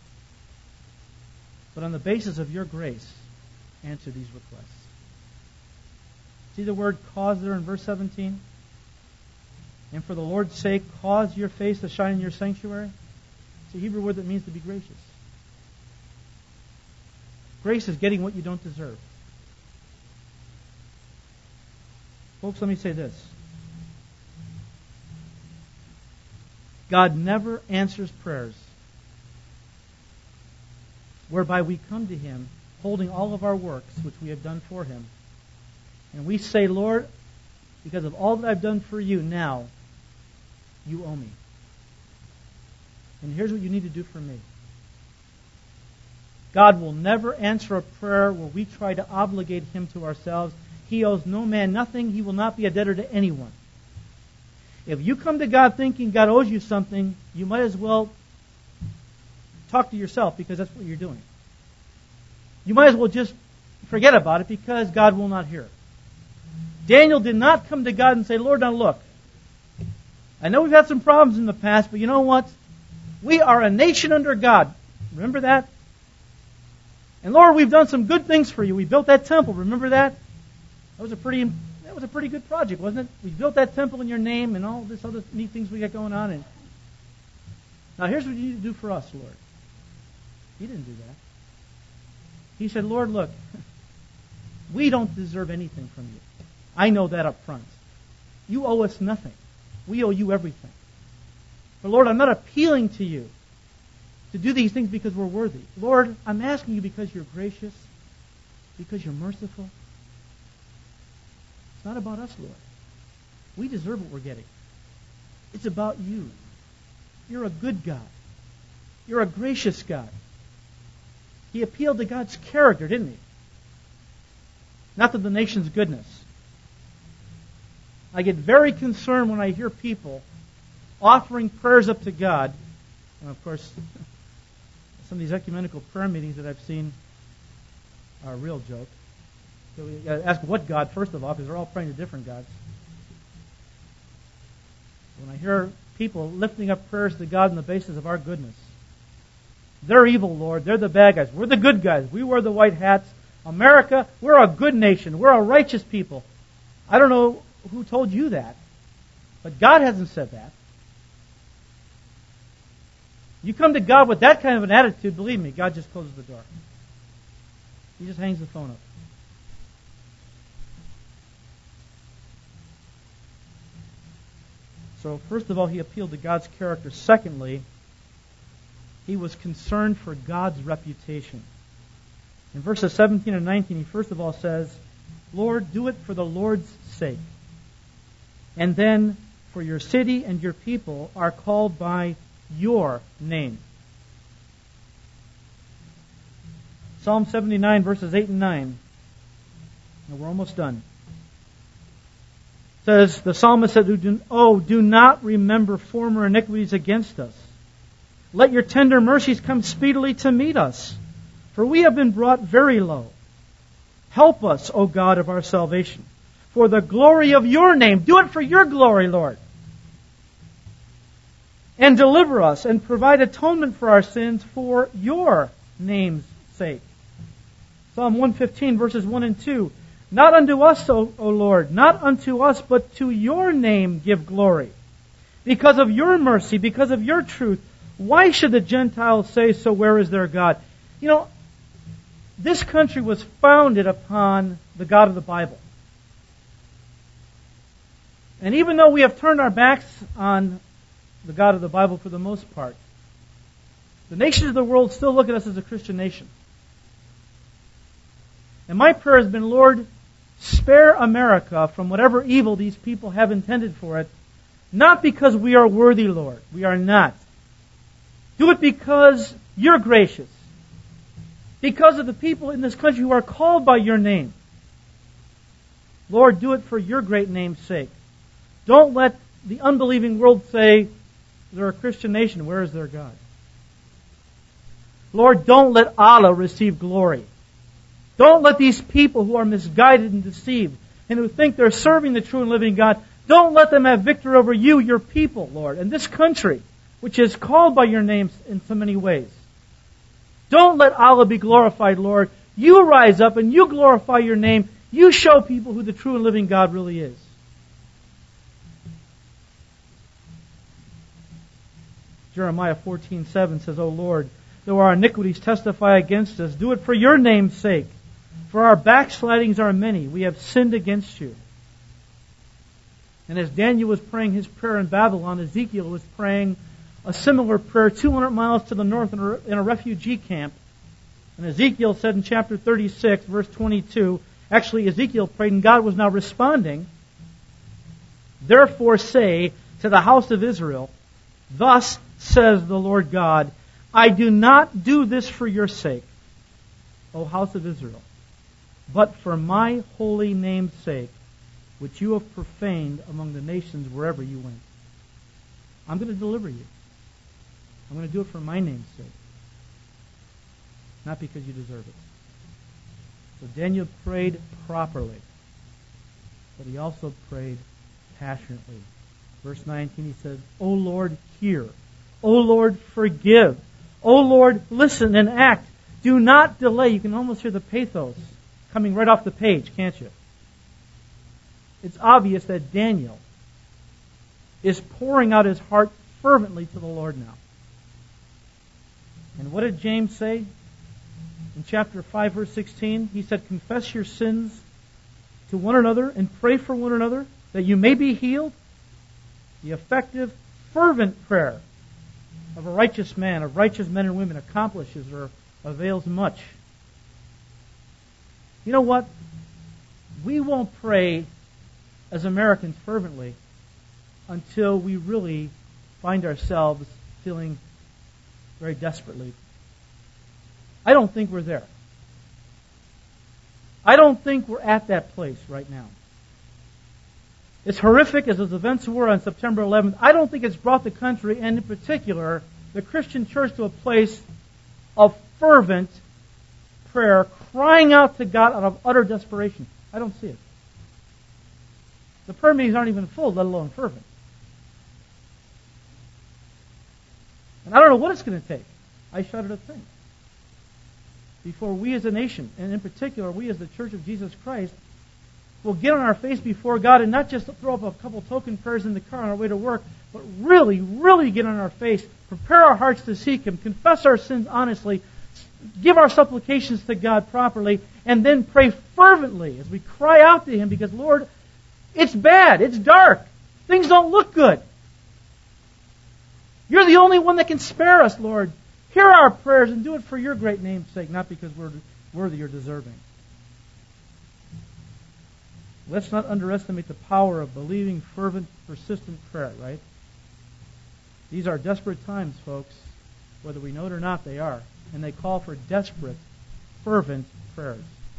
but on the basis of your grace, answer these requests. See the word cause there in verse 17? And for the Lord's sake, cause your face to shine in your sanctuary. It's a Hebrew word that means to be gracious. Grace is getting what you don't deserve. Folks, let me say this. God never answers prayers whereby we come to Him holding all of our works which we have done for Him. And we say, Lord, because of all that I've done for you now, you owe me. And here's what you need to do for me. God will never answer a prayer where we try to obligate Him to ourselves. He owes no man nothing. He will not be a debtor to anyone. If you come to God thinking God owes you something, you might as well talk to yourself, because that's what you're doing. You might as well just forget about it, because God will not hear it. Daniel did not come to God and say, Lord, now look, I know we've had some problems in the past, but you know what? We are a nation under God. Remember that? And Lord, we've done some good things for you. We built that temple. Remember that? That was a pretty good project, wasn't it? We built that temple in your name and all this other neat things we got going on. And now here's what you need to do for us, Lord. He didn't do that. He said, Lord, look, we don't deserve anything from you. I know that up front. You owe us nothing. We owe you everything. But Lord, I'm not appealing to you to do these things because we're worthy. Lord, I'm asking you because you're gracious, because you're merciful. It's not about us, Lord. We deserve what we're getting. It's about you. You're a good God. You're a gracious God. He appealed to God's character, didn't he? Not to the nation's goodness. I get very concerned when I hear people offering prayers up to God. And of course, some of these ecumenical prayer meetings that I've seen are a real joke. So we got to ask what God, first of all, because they're all praying to different gods. When I hear people lifting up prayers to God on the basis of our goodness, they're evil, Lord. They're the bad guys. We're the good guys. We wear the white hats. America, we're a good nation. We're a righteous people. I don't know who told you that, but God hasn't said that. You come to God with that kind of an attitude, believe me, God just closes the door. He just hangs the phone up. So, first of all, he appealed to God's character. Secondly, he was concerned for God's reputation. In verses 17 and 19, he first of all says, Lord, do it for the Lord's sake. And then, for your city and your people are called by your name. Psalm 79, verses 8 and 9. Now we're almost done. It says, the psalmist said, Oh, do not remember former iniquities against us. Let your tender mercies come speedily to meet us, for we have been brought very low. Help us, O God of our salvation, for the glory of your name. Do it for your glory, Lord. And deliver us and provide atonement for our sins for your name's sake. Psalm 115, verses 1 and 2. Not unto us, O Lord, not unto us, but to your name give glory. Because of your mercy, because of your truth, why should the Gentiles say, so where is their God? You know, this country was founded upon the God of the Bible. And even though we have turned our backs on the God of the Bible for the most part, the nations of the world still look at us as a Christian nation. And my prayer has been, Lord, spare America from whatever evil these people have intended for it, not because we are worthy, Lord. We are not. Do it because you're gracious. Because of the people in this country who are called by your name. Lord, do it for your great name's sake. Don't let the unbelieving world say, they're a Christian nation, where is their God? Lord, don't let Allah receive glory. Don't let these people who are misguided and deceived and who think they're serving the true and living God, don't let them have victory over you, your people, Lord, and this country, which is called by your name in so many ways. Don't let Allah be glorified, Lord. You rise up and you glorify your name. You show people who the true and living God really is. Jeremiah 14:7 says, O Lord, though our iniquities testify against us, do it for your name's sake. For our backslidings are many. We have sinned against you. And as Daniel was praying his prayer in Babylon, Ezekiel was praying a similar prayer 200 miles to the north in a refugee camp. And Ezekiel said in chapter 36, verse 22, actually Ezekiel prayed and God was now responding, therefore say to the house of Israel, thus says the Lord God, I do not do this for your sake, O house of Israel, but for my holy name's sake, which you have profaned among the nations wherever you went. I'm going to deliver you. I'm going to do it for my name's sake, not because you deserve it. So Daniel prayed properly, but he also prayed passionately. Verse 19, he said, O Lord, hear. O Lord, forgive. O Lord, listen and act. Do not delay. You can almost hear the pathos coming right off the page, can't you? It's obvious that Daniel is pouring out his heart fervently to the Lord now. And what did James say? In chapter 5, verse 16, he said, confess your sins to one another and pray for one another that you may be healed. The effective, fervent prayer of a righteous man, of righteous men and women, accomplishes or avails much. You know what? We won't pray as Americans fervently until we really find ourselves feeling very desperately. I don't think we're there. I don't think we're at that place right now. As horrific as those events were on September 11th, I don't think it's brought the country, and in particular, the Christian church, to a place of fervent prayer, crying out to God out of utter desperation. I don't see it. The prayer meetings aren't even full, let alone fervent. And I don't know what it's going to take. I shudder to think. Before we as a nation, and in particular we as the Church of Jesus Christ, will get on our face before God and not just throw up a couple token prayers in the car on our way to work, but really, really get on our face, prepare our hearts to seek Him, confess our sins honestly, give our supplications to God properly, and then pray fervently as we cry out to Him because, Lord, it's bad, it's dark, things don't look good. You're the only one that can spare us, Lord. Hear our prayers and do it for your great name's sake, not because we're worthy or deserving. Let's not underestimate the power of believing, fervent, persistent prayer, right? These are desperate times, folks. Whether we know it or not, they are. And they call for desperate, fervent prayers.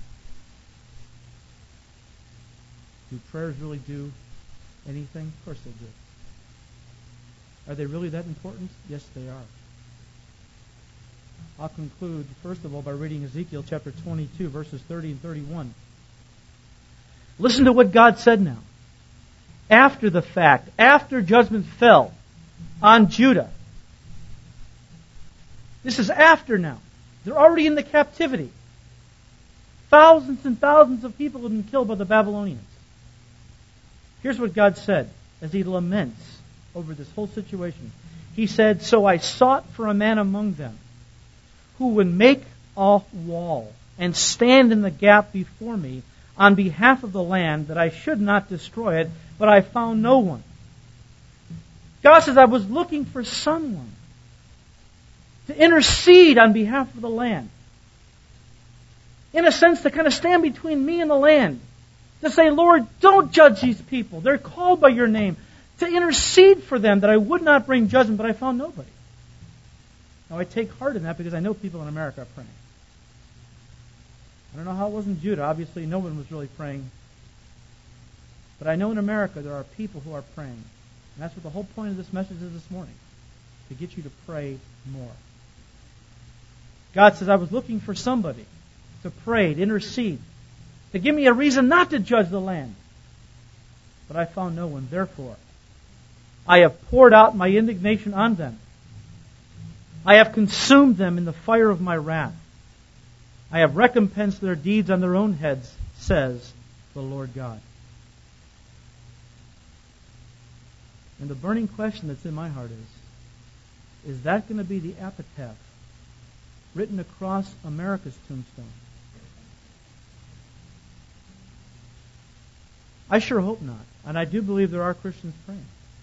Do prayers really do anything? Of course they do. Are they really that important? Yes, they are. I'll conclude, first of all, by reading Ezekiel chapter 22, verses 30 and 31. Listen to what God said now. After the fact, after judgment fell on Judah. This is after now. They're already in the captivity. Thousands and thousands of people have been killed by the Babylonians. Here's what God said as He laments over this whole situation. He said, So I sought for a man among them who would make a wall and stand in the gap before me on behalf of the land, that I should not destroy it, but I found no one. God says, I was looking for someone to intercede on behalf of the land. In a sense, to kind of stand between me and the land. To say, Lord, don't judge these people. They're called by your name. To intercede for them, that I would not bring judgment, but I found nobody. Now, I take heart in that because I know people in America are praying. I don't know how it was in Judah. Obviously, no one was really praying. But I know in America there are people who are praying. And that's what the whole point of this message is this morning. To get you to pray more. God says, I was looking for somebody to pray, to intercede, to give me a reason not to judge the land. But I found no one. Therefore, I have poured out my indignation on them. I have consumed them in the fire of my wrath. I have recompensed their deeds on their own heads, says the Lord God. And the burning question that's in my heart is that going to be the epitaph written across America's tombstone? I sure hope not. And I do believe there are Christians praying.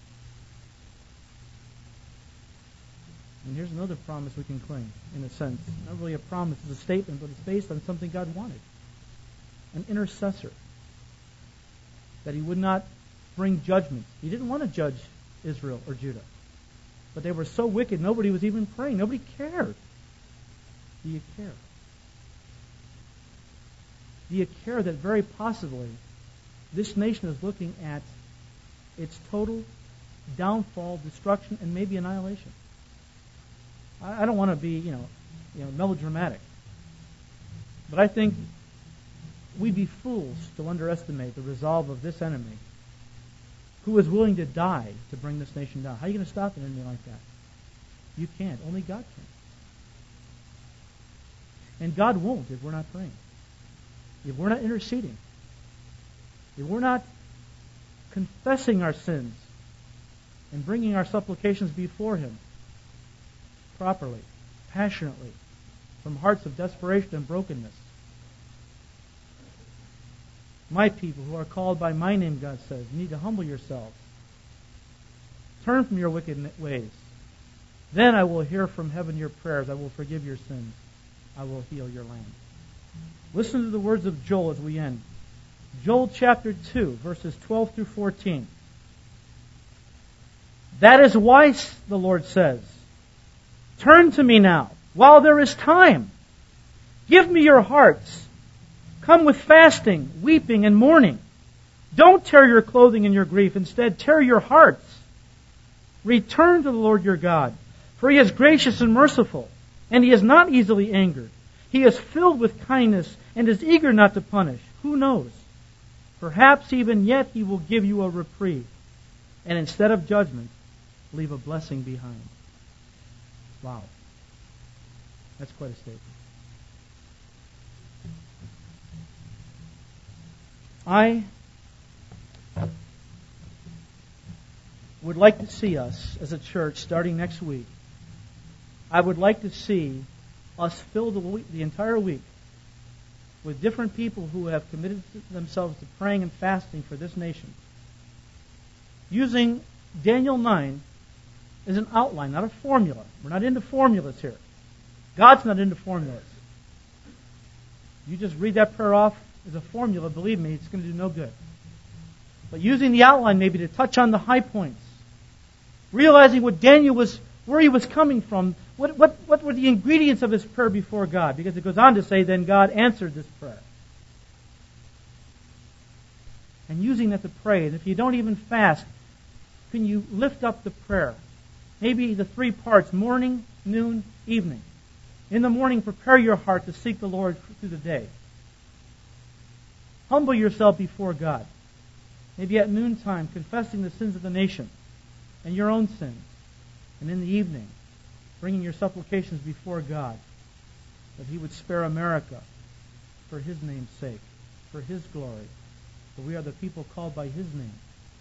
And here's another promise we can claim, in a sense. Not really a promise, it's a statement, but it's based on something God wanted. An intercessor. That He would not bring judgment. He didn't want to judge Israel or Judah. But they were so wicked, nobody was even praying. Nobody cared. Do you care? Do you care that very possibly this nation is looking at its total downfall, destruction, and maybe annihilation? I don't want to be, melodramatic. But I think we'd be fools to underestimate the resolve of this enemy who is willing to die to bring this nation down. How are you going to stop an enemy like that? You can't. Only God can. And God won't if we're not praying. If we're not interceding. If we're not confessing our sins and bringing our supplications before Him properly, passionately, from hearts of desperation and brokenness. My people who are called by my name, God says, you need to humble yourselves. Turn from your wicked ways. Then I will hear from heaven your prayers. I will forgive your sins. I will heal your land. Listen to the words of Joel as we end. Joel chapter 2, verses 12 through 14. That is why, the Lord says, turn to me now, while there is time. Give me your hearts. Come with fasting, weeping, and mourning. Don't tear your clothing in your grief. Instead, tear your hearts. Return to the Lord your God, for He is gracious and merciful, and He is not easily angered. He is filled with kindness and is eager not to punish. Who knows? Perhaps even yet He will give you a reprieve, and instead of judgment, leave a blessing behind. Wow. That's quite a statement. I would like to see us as a church starting next week. I would like to see us fill the entire week with different people who have committed themselves to praying and fasting for this nation. Using Daniel 9 as an outline, not a formula. We're not into formulas here. God's not into formulas. You just read that prayer off as a formula, believe me, it's going to do no good. But using the outline maybe to touch on the high points, realizing what Daniel was, where he was coming from, what were the ingredients of his prayer before God? Because it goes on to say, then God answered this prayer. And using that to pray. And if you don't even fast, can you lift up the prayer? Maybe the 3 parts, morning, noon, evening. In the morning, prepare your heart to seek the Lord through the day. Humble yourself before God. Maybe at noontime, confessing the sins of the nation and your own sins. And in the evening, bringing your supplications before God that He would spare America for His name's sake, for His glory. For we are the people called by His name.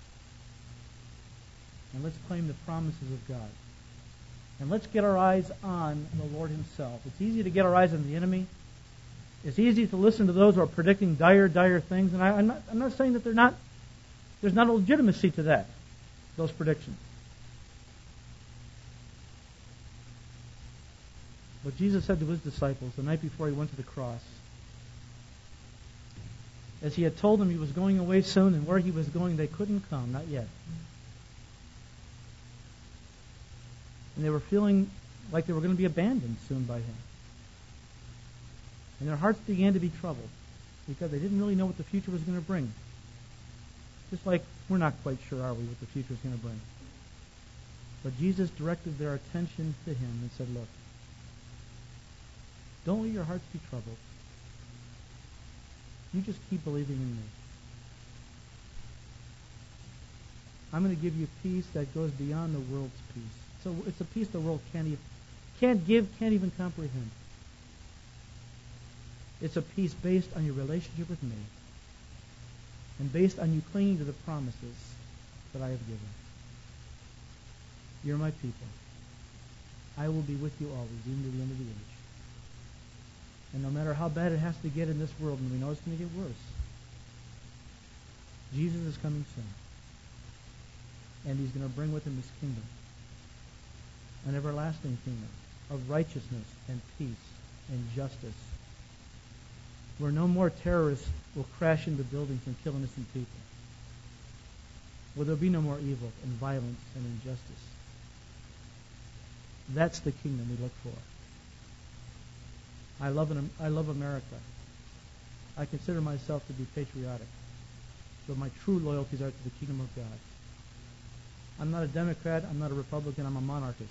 And let's claim the promises of God. And let's get our eyes on the Lord Himself. It's easy to get our eyes on the enemy. It's easy to listen to those who are predicting dire, dire things. And I'm not saying that there's not a legitimacy to that, those predictions. But Jesus said to His disciples the night before He went to the cross, as He had told them He was going away soon, and where He was going they couldn't come, not yet. And they were feeling like they were going to be abandoned soon by Him. And their hearts began to be troubled because they didn't really know what the future was going to bring. Just like we're not quite sure, are we, what the future is going to bring. But Jesus directed their attention to Him and said, look, Don't let your hearts be troubled. You just keep believing in me. I'm going to give you peace that goes beyond the world's peace. So it's a peace the world can't give, can't even comprehend. It's a peace based on your relationship with me and based on you clinging to the promises that I have given. You're my people. I will be with you always, even to the end of the age. And no matter how bad it has to get in this world, and we know it's going to get worse, Jesus is coming soon. And he's going to bring with him his kingdom, an everlasting kingdom of righteousness and peace and justice, where no more terrorists will crash into buildings and kill innocent people, where there'll be no more evil and violence and injustice. That's the kingdom we look for. I love America. I consider myself to be patriotic, but my true loyalties are to the kingdom of God. I'm not a Democrat, I'm not a Republican, I'm a monarchist.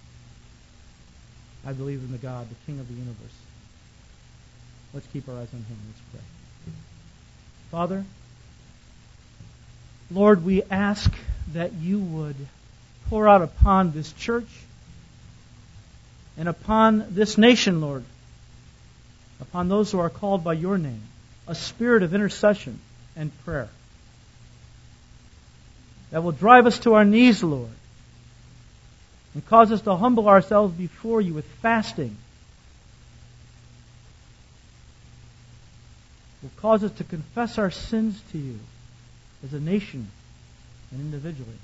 I believe in the God, the King of the universe. Let's keep our eyes on him. Let's pray. Father, Lord, we ask that you would pour out upon this church and upon this nation, Lord, upon those who are called by your name, a spirit of intercession and prayer that will drive us to our knees, Lord, and cause us to humble ourselves before you with fasting. Will cause us to confess our sins to you as a nation and individually.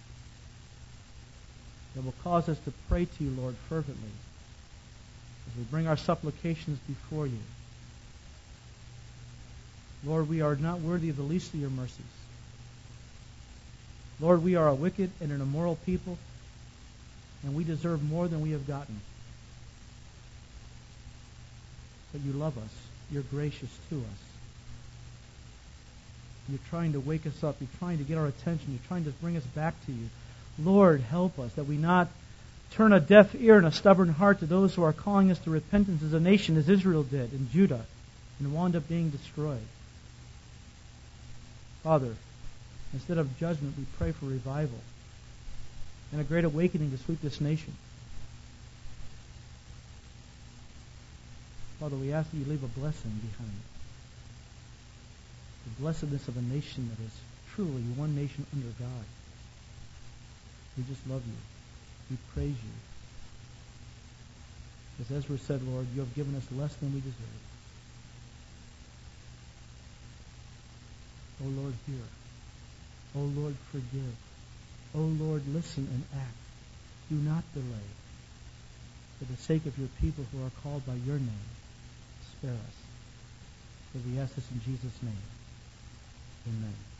That will cause us to pray to you, Lord, fervently as we bring our supplications before you. Lord, we are not worthy of the least of your mercies. Lord, we are a wicked and an immoral people, and we deserve more than we have gotten. But you love us. You're gracious to us. You're trying to wake us up. You're trying to get our attention. You're trying to bring us back to you. Lord, help us that we not turn a deaf ear and a stubborn heart to those who are calling us to repentance as a nation, as Israel did in Judah, and wound up being destroyed. Father, instead of judgment, we pray for revival and a great awakening to sweep this nation. Father, we ask that you leave a blessing behind. The blessedness of a nation that is truly one nation under God. We just love you. We praise you. As Ezra said, Lord, you have given us less than we deserve. O Lord, hear. O Lord, forgive. O Lord, listen and act. Do not delay. For the sake of your people who are called by your name, spare us. For we ask this in Jesus' name. Amen.